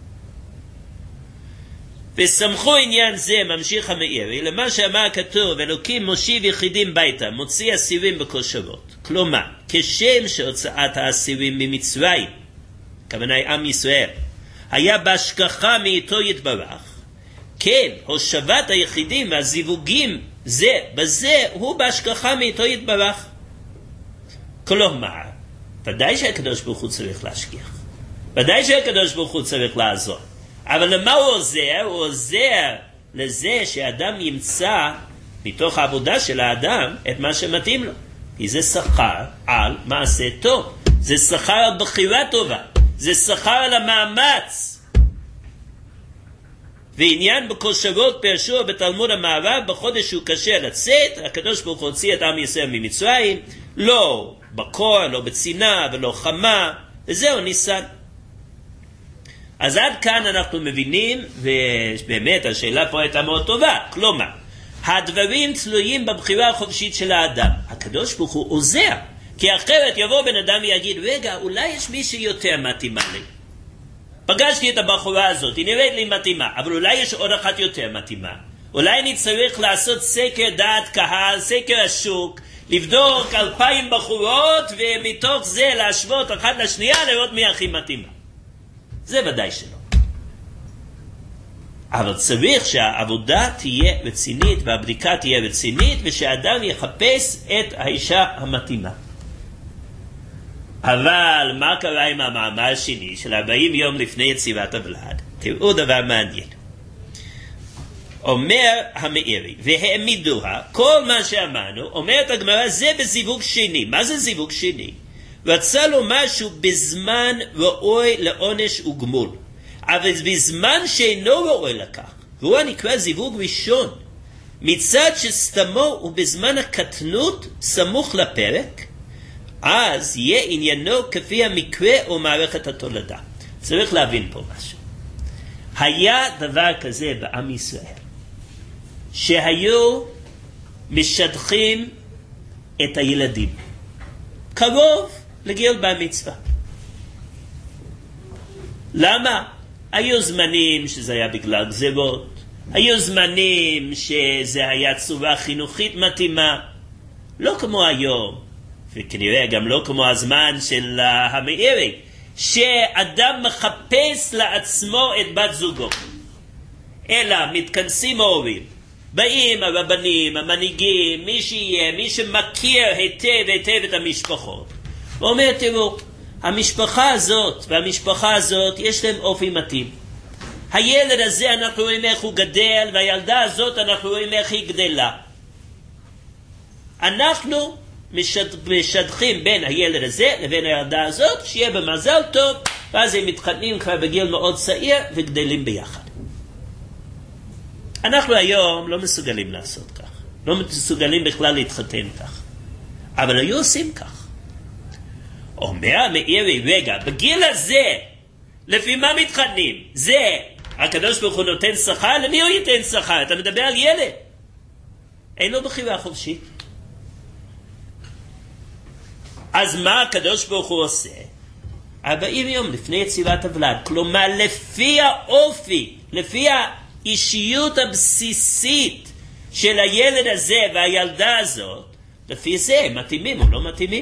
Speaker 1: וסמכו עניין זה, ממשיך המאירי, למה שאמר כתוב, אלוקים מושיב יחידים ביתה, מוציא אסירים בכושרות. כלומר, כשם שהוצאת האסירים ממצרים, כוונה עם ישראל, היה בהשגחה מאיתו יתברך, כן, הושבת היחידים והזיווגים זה בזה, הוא בהשגחה מאיתו יתברך. כלומר, ודאי שהקדוש ברוך הוא צריך להשגיח. ודאי שהקדוש ברוך הוא צריך לעזור. אבל למה הוא עוזר? הוא עוזר לזה שאדם ימצא מתוך העבודה של האדם את מה שמתאים לו. כי זה שכר על מעשה טוב. זה שכר על בחירה טובה. זה שכר על המאמץ. ועניין בכושרות פרשו בתלמוד המערב, בחודש שהוא קשה לצאת, הקדוש ברוך הוא הוציא את עם ישראל ממצרים, לא בקור, לא בצינה ולא חמה, וזהו ניסן. אז עד כאן אנחנו מבינים, ובאמת השאלה פה הייתה מאוד טובה, כלומר, הדברים תלויים בבחירה החופשית של האדם. הקדוש ברוך הוא עוזר, כי אחרת יבוא בן אדם ויגיד, רגע, אולי יש מישהו יותר מתאימה לי. פגשתי את הבחורה הזאת, היא נראית לי מתאימה, אבל אולי יש עוד אחת יותר מתאימה. אולי אני צריך לעשות סקר דעת קהל, סקר השוק, לבדוק 2,000 בחורות, ומתוך זה להשוות אחת לשנייה, לראות מי הכי מתאימה. זה ודאי שלא. אבל צריך שהעבודה תהיה רצינית, והבדיקה תהיה רצינית, ושהאדם יחפש את האישה המתאימה. אבל מה קרה עם המאמר השני של 40 יום לפני יצירת הוולד? תראו דבר מעניין. אומר המאירי, והעמידוה, כל מה שאמרנו, אומרת הגמרא, זה בזיווג שני. מה זה זיווג שני? רצה לו משהו בזמן ראוי לעונש וגמול. אבל בזמן שאינו ראוי לכך, והוא הנקרא זיווג ראשון, מצד שסתמו הוא בזמן הקטנות סמוך לפרק, אז יהיה עניינו כפי המקרה או מערכת התולדה. צריך להבין פה משהו. היה דבר כזה בעם ישראל, שהיו משדכים את הילדים קרוב לגיל בר מצווה. למה? היו זמנים שזה היה בגלל גזרות, היו זמנים שזה היה צורה חינוכית מתאימה, לא כמו היום, וכנראה גם לא כמו הזמן של המאירי, שאדם מחפש לעצמו את בת זוגו, אלא מתכנסים ההורים, באים הרבנים, המנהיגים, מי שמכיר היטב את המשפחות, ואומר, תראו, המשפחה הזאת והמשפחה הזאת יש להם אופי מתאים. הילד הזה אנחנו רואים איך הוא גדל, והילדה הזאת אנחנו רואים איך היא גדלה. אנחנו משדכים בין הילד הזה לבין הילדה הזאת, שיהיה במזל טוב, ואז הם מתחתנים כבר בגיל מאוד צעיר וגדלים ביחד. אנחנו היום לא מסוגלים לעשות כך. לא מסוגלים בכלל להתחתן כך. אבל היו עושים כך. אומר המאירי, רגע, בגיל הזה, לפי מה מתחתנים? זה, הקדוש ברוך הוא נותן שכר, למי הוא ייתן שכר? אתה מדבר על ילד. אין לו בחירה חופשית. אז מה הקדוש ברוך הוא עושה? 40 יום לפני יצירת הוולד. כלומר, לפי האופי, לפי האישיות הבסיסית של הילד הזה והילדה הזאת, לפי זה הם מתאימים או לא מתאימים.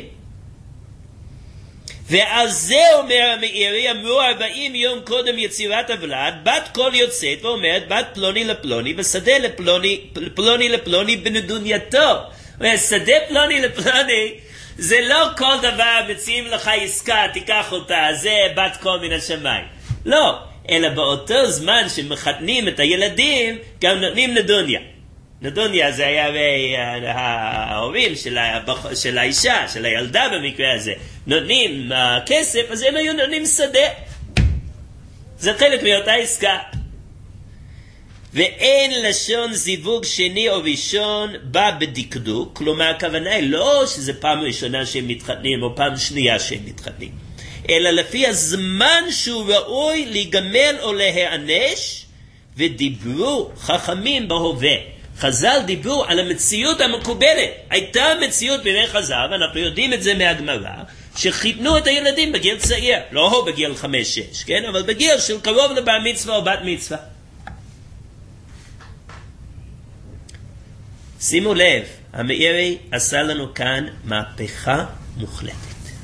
Speaker 1: ועל זה אומר המאירי, אמרו 40 יום קודם יצירת הוולד, בת קול יוצאת ואומרת, בת פלוני לפלוני, ושדה לפלוני לפלוני בנדונייתו. ושדה פלוני לפלוני, זה לא כל דבר מציעים לך עסקה, תיקח אותה, זה בת קול מן השמיים. לא, אלא באותו זמן שמחתנים את הילדים, גם נותנים נדוניה. נדוניה זה היה ההורים של האישה, של הילדה במקרה הזה, נותנים כסף, אז הם היו נותנים שדה. זה חלק מאותה עסקה. ואין לשון זיווג שני או ראשון בא בדקדוק, כלומר הכוונה היא לא שזה פעם ראשונה שהם מתחתנים או פעם שנייה שהם מתחתנים, אלא לפי הזמן שהוא ראוי להיגמל או להיענש, ודיברו חכמים בהווה. חז"ל דיברו על המציאות המקובלת. הייתה מציאות בימי חז"ל, ואנחנו יודעים את זה מהגמרא, שחיתנו את הילדים בגיל צעיר, לא בגיל 5-6, כן? אבל בגיל של קרוב לבר מצווה או בת מצווה. שימו לב, המאירי עשה לנו כאן מהפכה מוחלטת.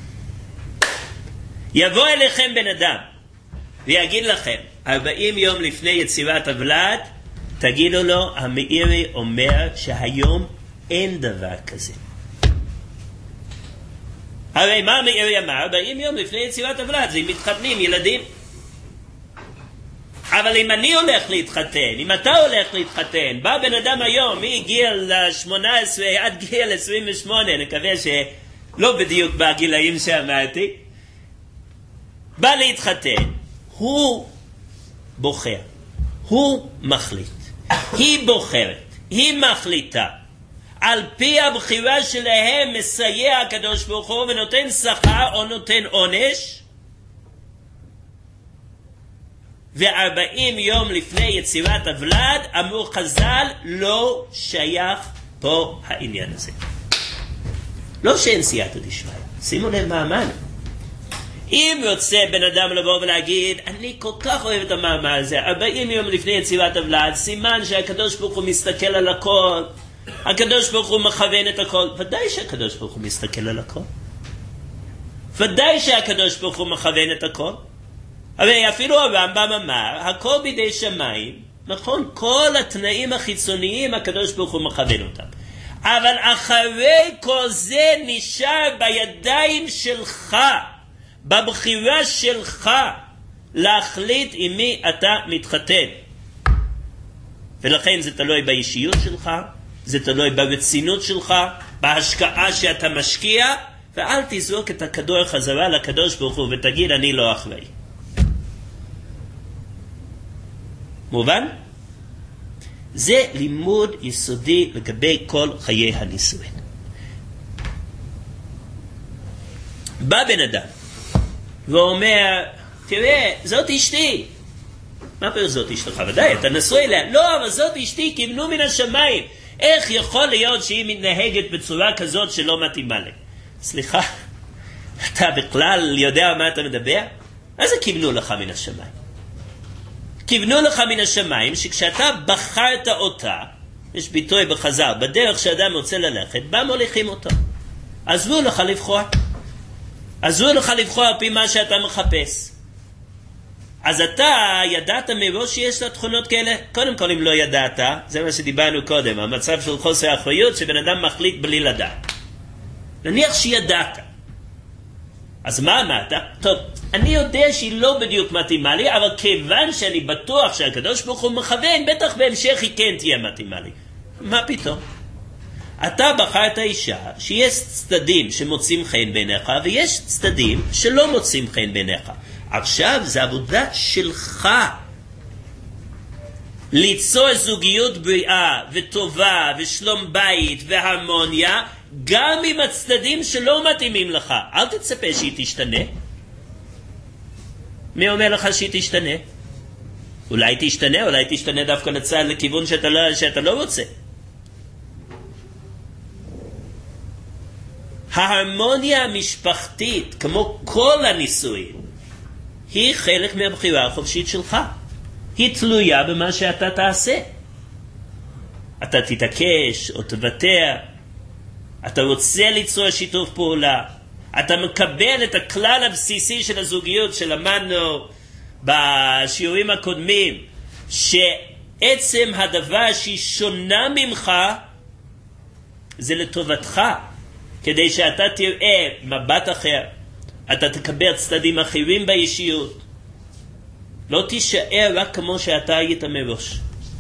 Speaker 1: יבוא אליכם בן אדם ויגיד לכם 40 יום לפני יצירת הוולד, תגידו לו, המאירי אומר שהיום אין דבר כזה. הרי מה המאירי אמר? 40 יום לפני יצירת הוולד, זה מתחתנים ילדים. אבל אם אני הולך להתחתן, אם אתה הולך להתחתן, בא בן אדם היום מגיל 18 עד גיל 28, נקווה שלא בדיוק בגילאים שאמרתי, בא להתחתן, הוא בוחר, הוא מחליט, היא בוחרת, היא מחליטה. על פי הבחירה שלהם מסייע הקדוש ברוך הוא ונותן שכר או נותן עונש, ו40 יום לפני יצירת הוולד אמרו חז"ל, לא שייך פה העניין הזה. לא שאין סייעתא דשמיא. שימו לב מה אמרנו. אם רוצה בן אדם לבוא ולהגיד, אני כל כך אוהב את המאמר הזה, 40 יום לפני יצירת הוולד, סימן שהקדוש ברוך הוא מסתכל על הכל, הקדוש ברוך הוא מכוון את הכל. ודאי שהקדוש ברוך הוא מסתכל על הכל. ודאי שהקדוש ברוך הוא מכוון את הכל. הרי אפילו הרמב"ם אמר, הכל בידי שמיים, נכון, כל התנאים החיצוניים הקדוש ברוך הוא מכוון אותם. אבל אחרי כל זה נשאר בידיים שלך, בבחירה שלך, להחליט עם מי אתה מתחתן. ולכן זה תלוי באישיות שלך, זה תלוי ברצינות שלך, בהשקעה שאתה משקיע, ואל תזרוק את הכדור חזרה לקדוש ברוך הוא ותגיד אני לא אחראי. מובן? זה לימוד יסודי לגבי כל חיי הנישואין. בא בן אדם ואומר, תראה, זאת אשתי. מה פירוש זאת אשתך? ודאי, אתה נשוי אליה. לא, אבל זאת אשתי, כיוונו מן השמיים. איך יכול להיות שהיא מתנהגת בצורה כזאת שלא מתאימה לי? סליחה, אתה בכלל יודע מה אתה מדבר? אז זה כיוונו לך מן השמיים. כיוונו לך מן השמיים שכשאתה בחרת אותה, יש ביטוי בחז"ל, בדרך שאדם רוצה ללכת, בה מוליכים אותו. עזבו לך לבחור. עזבו לך לבחור על פי מה שאתה מחפש. אז אתה ידעת מראש שיש לה תכונות כאלה? קודם כל אם לא ידעת, זה מה שדיברנו קודם, המצב של חוסר אחריות שבן אדם מחליט בלי לדעת. נניח שידעת. אז מה אמרת? טוב, אני יודע שהיא לא בדיוק מתאימה לי, אבל כיוון שאני בטוח שהקדוש ברוך הוא מכוון, בטח בהמשך היא כן תהיה מתאימה לי. מה פתאום? אתה בחרת אישה שיש צדדים שמוצאים חן בעיניך, ויש צדדים שלא מוצאים חן בעיניך. עכשיו זה עבודה שלך ליצור זוגיות בריאה וטובה ושלום בית והרמוניה, גם עם הצדדים שלא מתאימים לך. אל תצפה שהיא תשתנה. מי אומר לך שהיא תשתנה? אולי תשתנה דווקא לצד לכיוון שאתה לא רוצה. ההרמוניה המשפחתית, כמו כל הנישואים, היא חלק מהבחירה החופשית שלך. היא תלויה במה שאתה תעשה. אתה תתעקש או תוותר. אתה רוצה ליצור שיתוף פעולה. אתה מקבל את הכלל הבסיסי של הזוגיות שלמדנו בשיעורים הקודמים, שעצם הדבר שהיא שונה ממך זה לטובתך, כדי שאתה תראה מבט אחר, אתה תקבל צדדים אחרים באישיות, לא תישאר רק כמו שאתה היית מראש.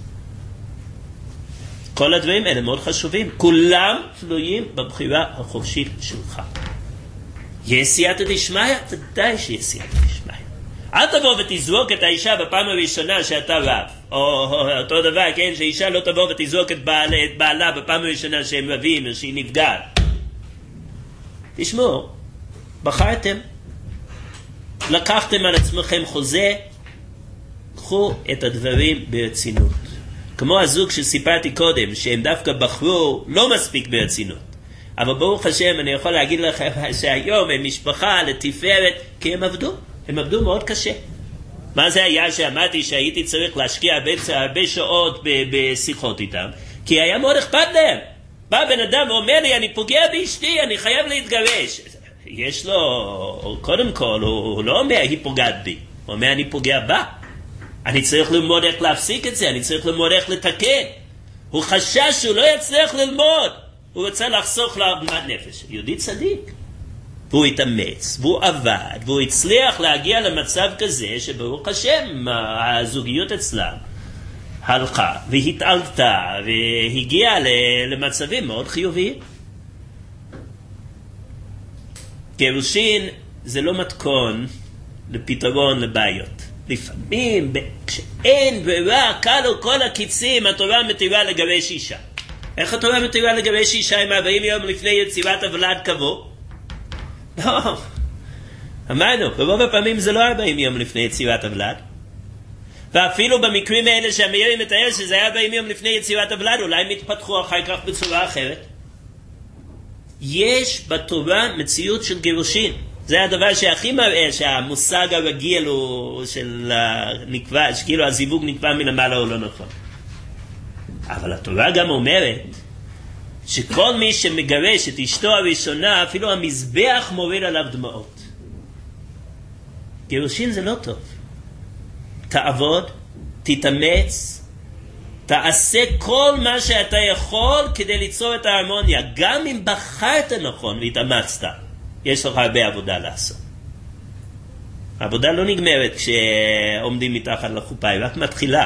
Speaker 1: כל הדברים האלה מאוד חשובים, כולם תלויים בבחירה החופשית שלך. יש סייעתא דשמיא? ודאי שיש סייעתא דשמיא. אל תבוא ותזרוק את האישה בפעם הראשונה שאתה רב, או אותו דבר, כן, שאישה לא תבוא ותזרוק את בעלה בפעם הראשונה שהם רבים או שהיא נפגעת. תשמעו, בחרתם, לקחתם על עצמכם חוזה, קחו את הדברים ברצינות. כמו הזוג שסיפרתי קודם, שהם דווקא בחרו לא מספיק ברצינות. אבל ברוך השם, אני יכול להגיד לכם שהיום הם משפחה לתפארת, כי הם עבדו מאוד קשה. מה זה היה שאמרתי שהייתי צריך להשקיע הרבה שעות בשיחות איתם? כי היה מאוד אכפת להם. בא בן אדם ואומר לי, אני פוגע באשתי, אני חייב להתגרש. יש לו, קודם כל, הוא לא אומר, היא פוגעת בי. הוא אומר, אני פוגע בה. אני צריך ללמוד איך להפסיק את זה, אני צריך ללמוד איך לתקן. הוא חשש שהוא לא יצליח ללמוד. הוא רוצה לחסוך לעוגמת נפש. יהודי צדיק. והוא התאמץ, והוא עבד, והוא הצליח להגיע למצב כזה שברוך השם הזוגיות אצלם הלכה והתעלתה והגיעה למצבים מאוד חיוביים. גירושין זה לא מתכון לפתרון לבעיות. לפעמים כשאין ברירה, כלו כל הקיצים, התורה מתירה לגרש אישה. איך התורה מתירה לגרש אישה אם 40 יום לפני יצירת הוולד קבעו? לא. אמרנו, ברוב הפעמים זה לא 40 יום לפני יצירת הוולד. ואפילו במקרים האלה שהמאיר מתאר שזה היה 40 יום לפני יצירת הוולד, אולי הם התפתחו אחר כך בצורה אחרת. יש בתורה מציאות של גירושין. זה הדבר שהכי מראה שהמושג הרגיל הוא של נקבע, שכאילו הזיווג נקבע מלמעלה או לא נכון. אבל התורה גם אומרת שכל מי שמגרש את אשתו הראשונה, אפילו המזבח מוריד עליו דמעות. גירושין זה לא טוב. תעבוד, תתאמץ, תעשה כל מה שאתה יכול כדי ליצור את ההרמוניה. גם אם בחרת נכון והתאמצת, יש לך הרבה עבודה לעשות. העבודה לא נגמרת כשעומדים מתחת לחופה, היא רק מתחילה.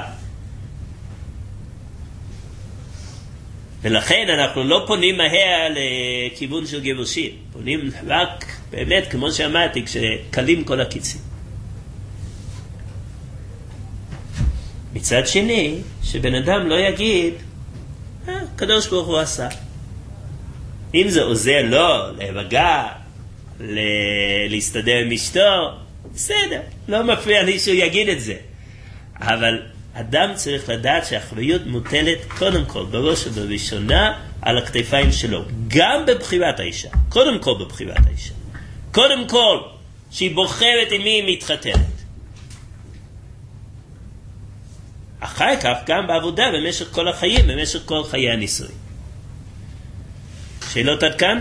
Speaker 1: ולכן אנחנו לא פונים מהר לכיוון של גירושין. פונים רק, באמת, כמו שאמרתי, כשקלים כל הקיצים. מצד שני, שבן אדם לא יגיד, קדוש ברוך הוא עשה. אם זה עוזר לו להירגע, להסתדר עם אשתו, בסדר, לא מפריע לי שהוא יגיד את זה. אבל אדם צריך לדעת שהאחריות מוטלת קודם כל, בראש ובראשונה, על הכתפיים שלו. גם בבחירת האישה. קודם כל בבחירת האישה. קודם כל, שהיא בוחרת עם מי היא מתחתנת. אחר כך גם בעבודה במשך כל החיים, במשך כל חיי הנישואים. שאלות עד כאן?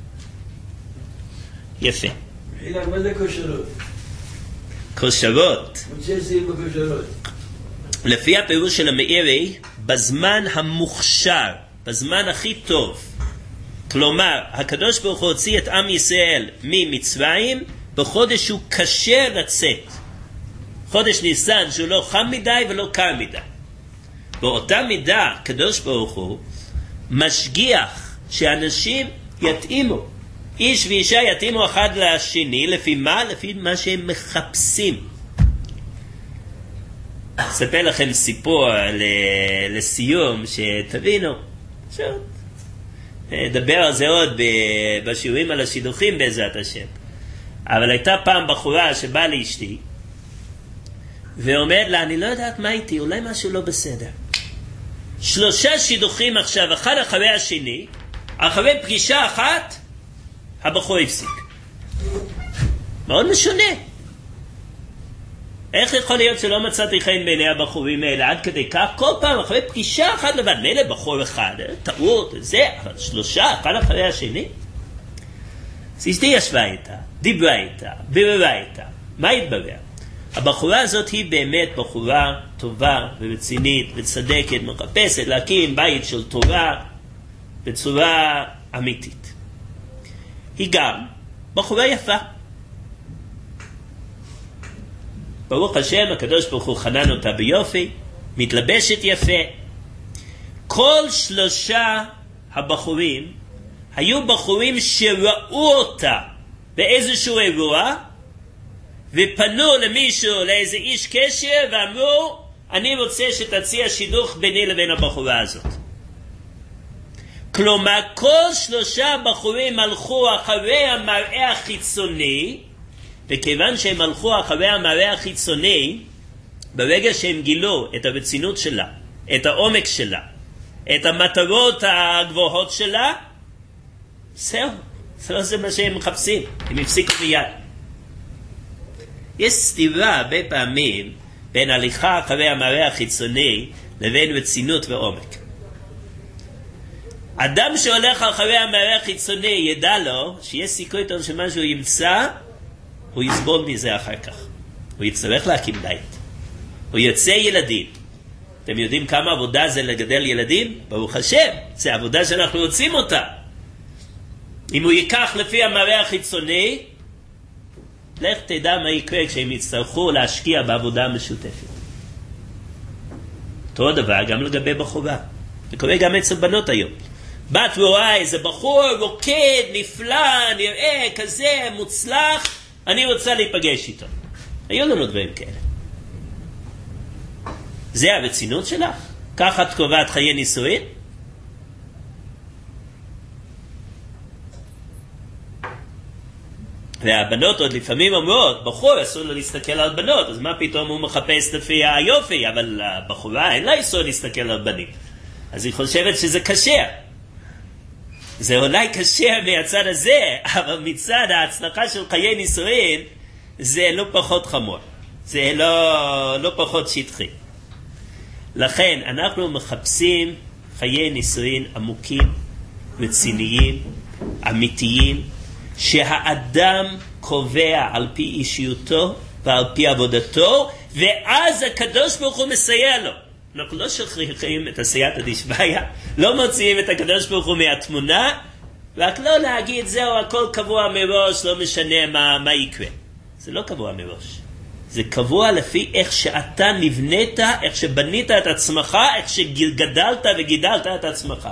Speaker 1: יפה.
Speaker 5: אילן, מה זה כושרות?
Speaker 1: כושרות.
Speaker 5: מוצא סעיף בכושרות.
Speaker 1: לפי הפירוש של המאירי, בזמן המוכשר, בזמן הכי טוב. כלומר, הקדוש ברוך הוא הוציא את עם ישראל ממצרים, בחודש שהוא קשה לצאת. חודש ניסן שהוא לא חם מדי ולא קר מדי. באותה מידה, הקדוש ברוך הוא משגיח שאנשים יתאימו. איש ואישה יתאימו אחד לשני, לפי מה? לפי מה שהם מחפשים. אספר לכם סיפור לסיום, שתבינו, נדבר על זה עוד בשיעורים על השידוכים בעזרת השם. אבל הייתה פעם בחורה שבאה לאשתי, ואומרת לה, אני לא יודעת מה איתי, אולי משהו לא בסדר. 3 שידוכים עכשיו, אחד אחרי השני, אחרי פגישה אחת, הבחור הפסיק. מאוד משונה. איך יכול להיות שלא מצאתי חן בעיני הבחורים האלה עד כדי כך? כל פעם אחרי פגישה אחת לבד, מילא בחור אחד, טעות, זה, אבל 3, אחד אחרי השני? אז אשתי ישבה איתה, דיברה איתה, ביררה איתה. מה התברר? הבחורה הזאת היא באמת בחורה טובה ורצינית וצדקת, מחפשת להקים בית של תורה בצורה אמיתית. היא גם בחורה יפה. ברוך השם, הקדוש ברוך הוא חנן אותה ביופי, מתלבשת יפה. כל 3 הבחורים היו בחורים שראו אותה באיזשהו אירוע, ופנו למישהו, לאיזה איש קשר, ואמרו, אני רוצה שתציע שידוך ביני לבין הבחורה הזאת. כלומר, כל 3 בחורים הלכו אחרי המראה החיצוני, וכיוון שהם הלכו אחרי המראה החיצוני, ברגע שהם גילו את הרצינות שלה, את העומק שלה, את המטרות הגבוהות שלה, זהו, זה מה שהם מחפשים, הם הפסיקו מיד. יש סתירה הרבה פעמים בין הליכה אחרי המראה החיצוני לבין רצינות ועומק. אדם שהולך אחרי המראה החיצוני ידע לו שיש סיכוי טוב שמה שהוא ימצא, הוא יסבול מזה אחר כך. הוא יצטרך להקים בית. הוא יוצא ילדים. אתם יודעים כמה עבודה זה לגדל ילדים? ברוך השם, זה עבודה שאנחנו רוצים אותה. אם הוא ייקח לפי המראה החיצוני, לך תדע מה יקרה כשהם יצטרכו להשקיע בעבודה משותפת. אותו דבר גם לגבי בחורה. זה קורה גם אצל בנות היום. בת רואה איזה בחור רוקד, נפלא, נראה כזה מוצלח, אני רוצה להיפגש איתו. היו לנו דברים כאלה. זה הרצינות שלך? ככה את קובעת חיי נישואין? והבנות עוד לפעמים אומרות, בחור אסור לו להסתכל על בנות, אז מה פתאום הוא מחפש לפי היופי, אבל הבחורה אין לה איסור להסתכל על בנים. אז היא חושבת שזה קשה. זה אולי קשה מהצד הזה, אבל מצד ההצלחה של חיי נישואין, זה לא פחות חמור. זה לא פחות שטחי. לכן אנחנו מחפשים חיי נישואין עמוקים, רציניים, אמיתיים, שהאדם קובע על פי אישיותו ועל פי עבודתו, ואז הקדוש ברוך הוא מסייע לו. אנחנו לא שוכחים את הסייעתא דשמיא, לא מוציאים את הקדוש ברוך הוא מהתמונה, רק לא להגיד זהו הכל קבוע מראש, לא משנה מה יקרה. זה לא קבוע מראש. זה קבוע לפי איך שאתה נבנית, איך שבנית את עצמך, איך שגדלת וגידלת את עצמך.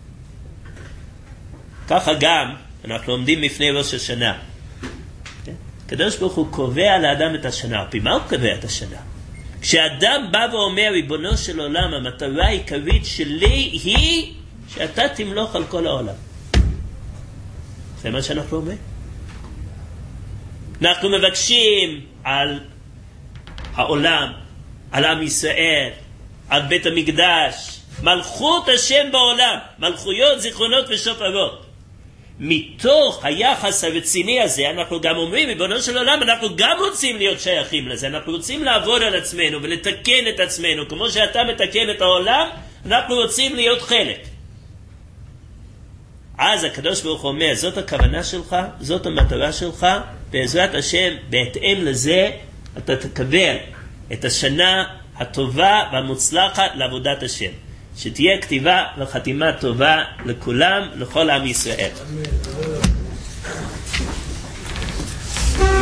Speaker 1: ככה גם אנחנו עומדים לפני ראש השנה. הקדוש ברוך הוא קובע לאדם את השנה. פי מה הוא קובע את השנה? כשאדם בא ואומר, ריבונו של עולם, המטרה העיקרית שלי היא שאתה תמלוך על כל העולם. זה מה שאנחנו אומרים. אנחנו מבקשים על העולם, על עם ישראל, על בית המקדש, מלכות השם בעולם, מלכויות, זיכרונות ושופרות. מתוך היחס הרציני הזה אנחנו גם אומרים, ריבונו של עולם, אנחנו גם רוצים להיות שייכים לזה, אנחנו רוצים לעבוד על עצמנו ולתקן את עצמנו, כמו שאתה מתקן את העולם, אנחנו רוצים להיות חלק. אז הקדוש ברוך הוא אומר, זאת הכוונה שלך, זאת המטרה שלך, בעזרת השם, בהתאם לזה, אתה תקבל את השנה הטובה והמוצלחת לעבודת השם. שתהיה כתיבה וחתימה טובה לכולם, לכל עם ישראל.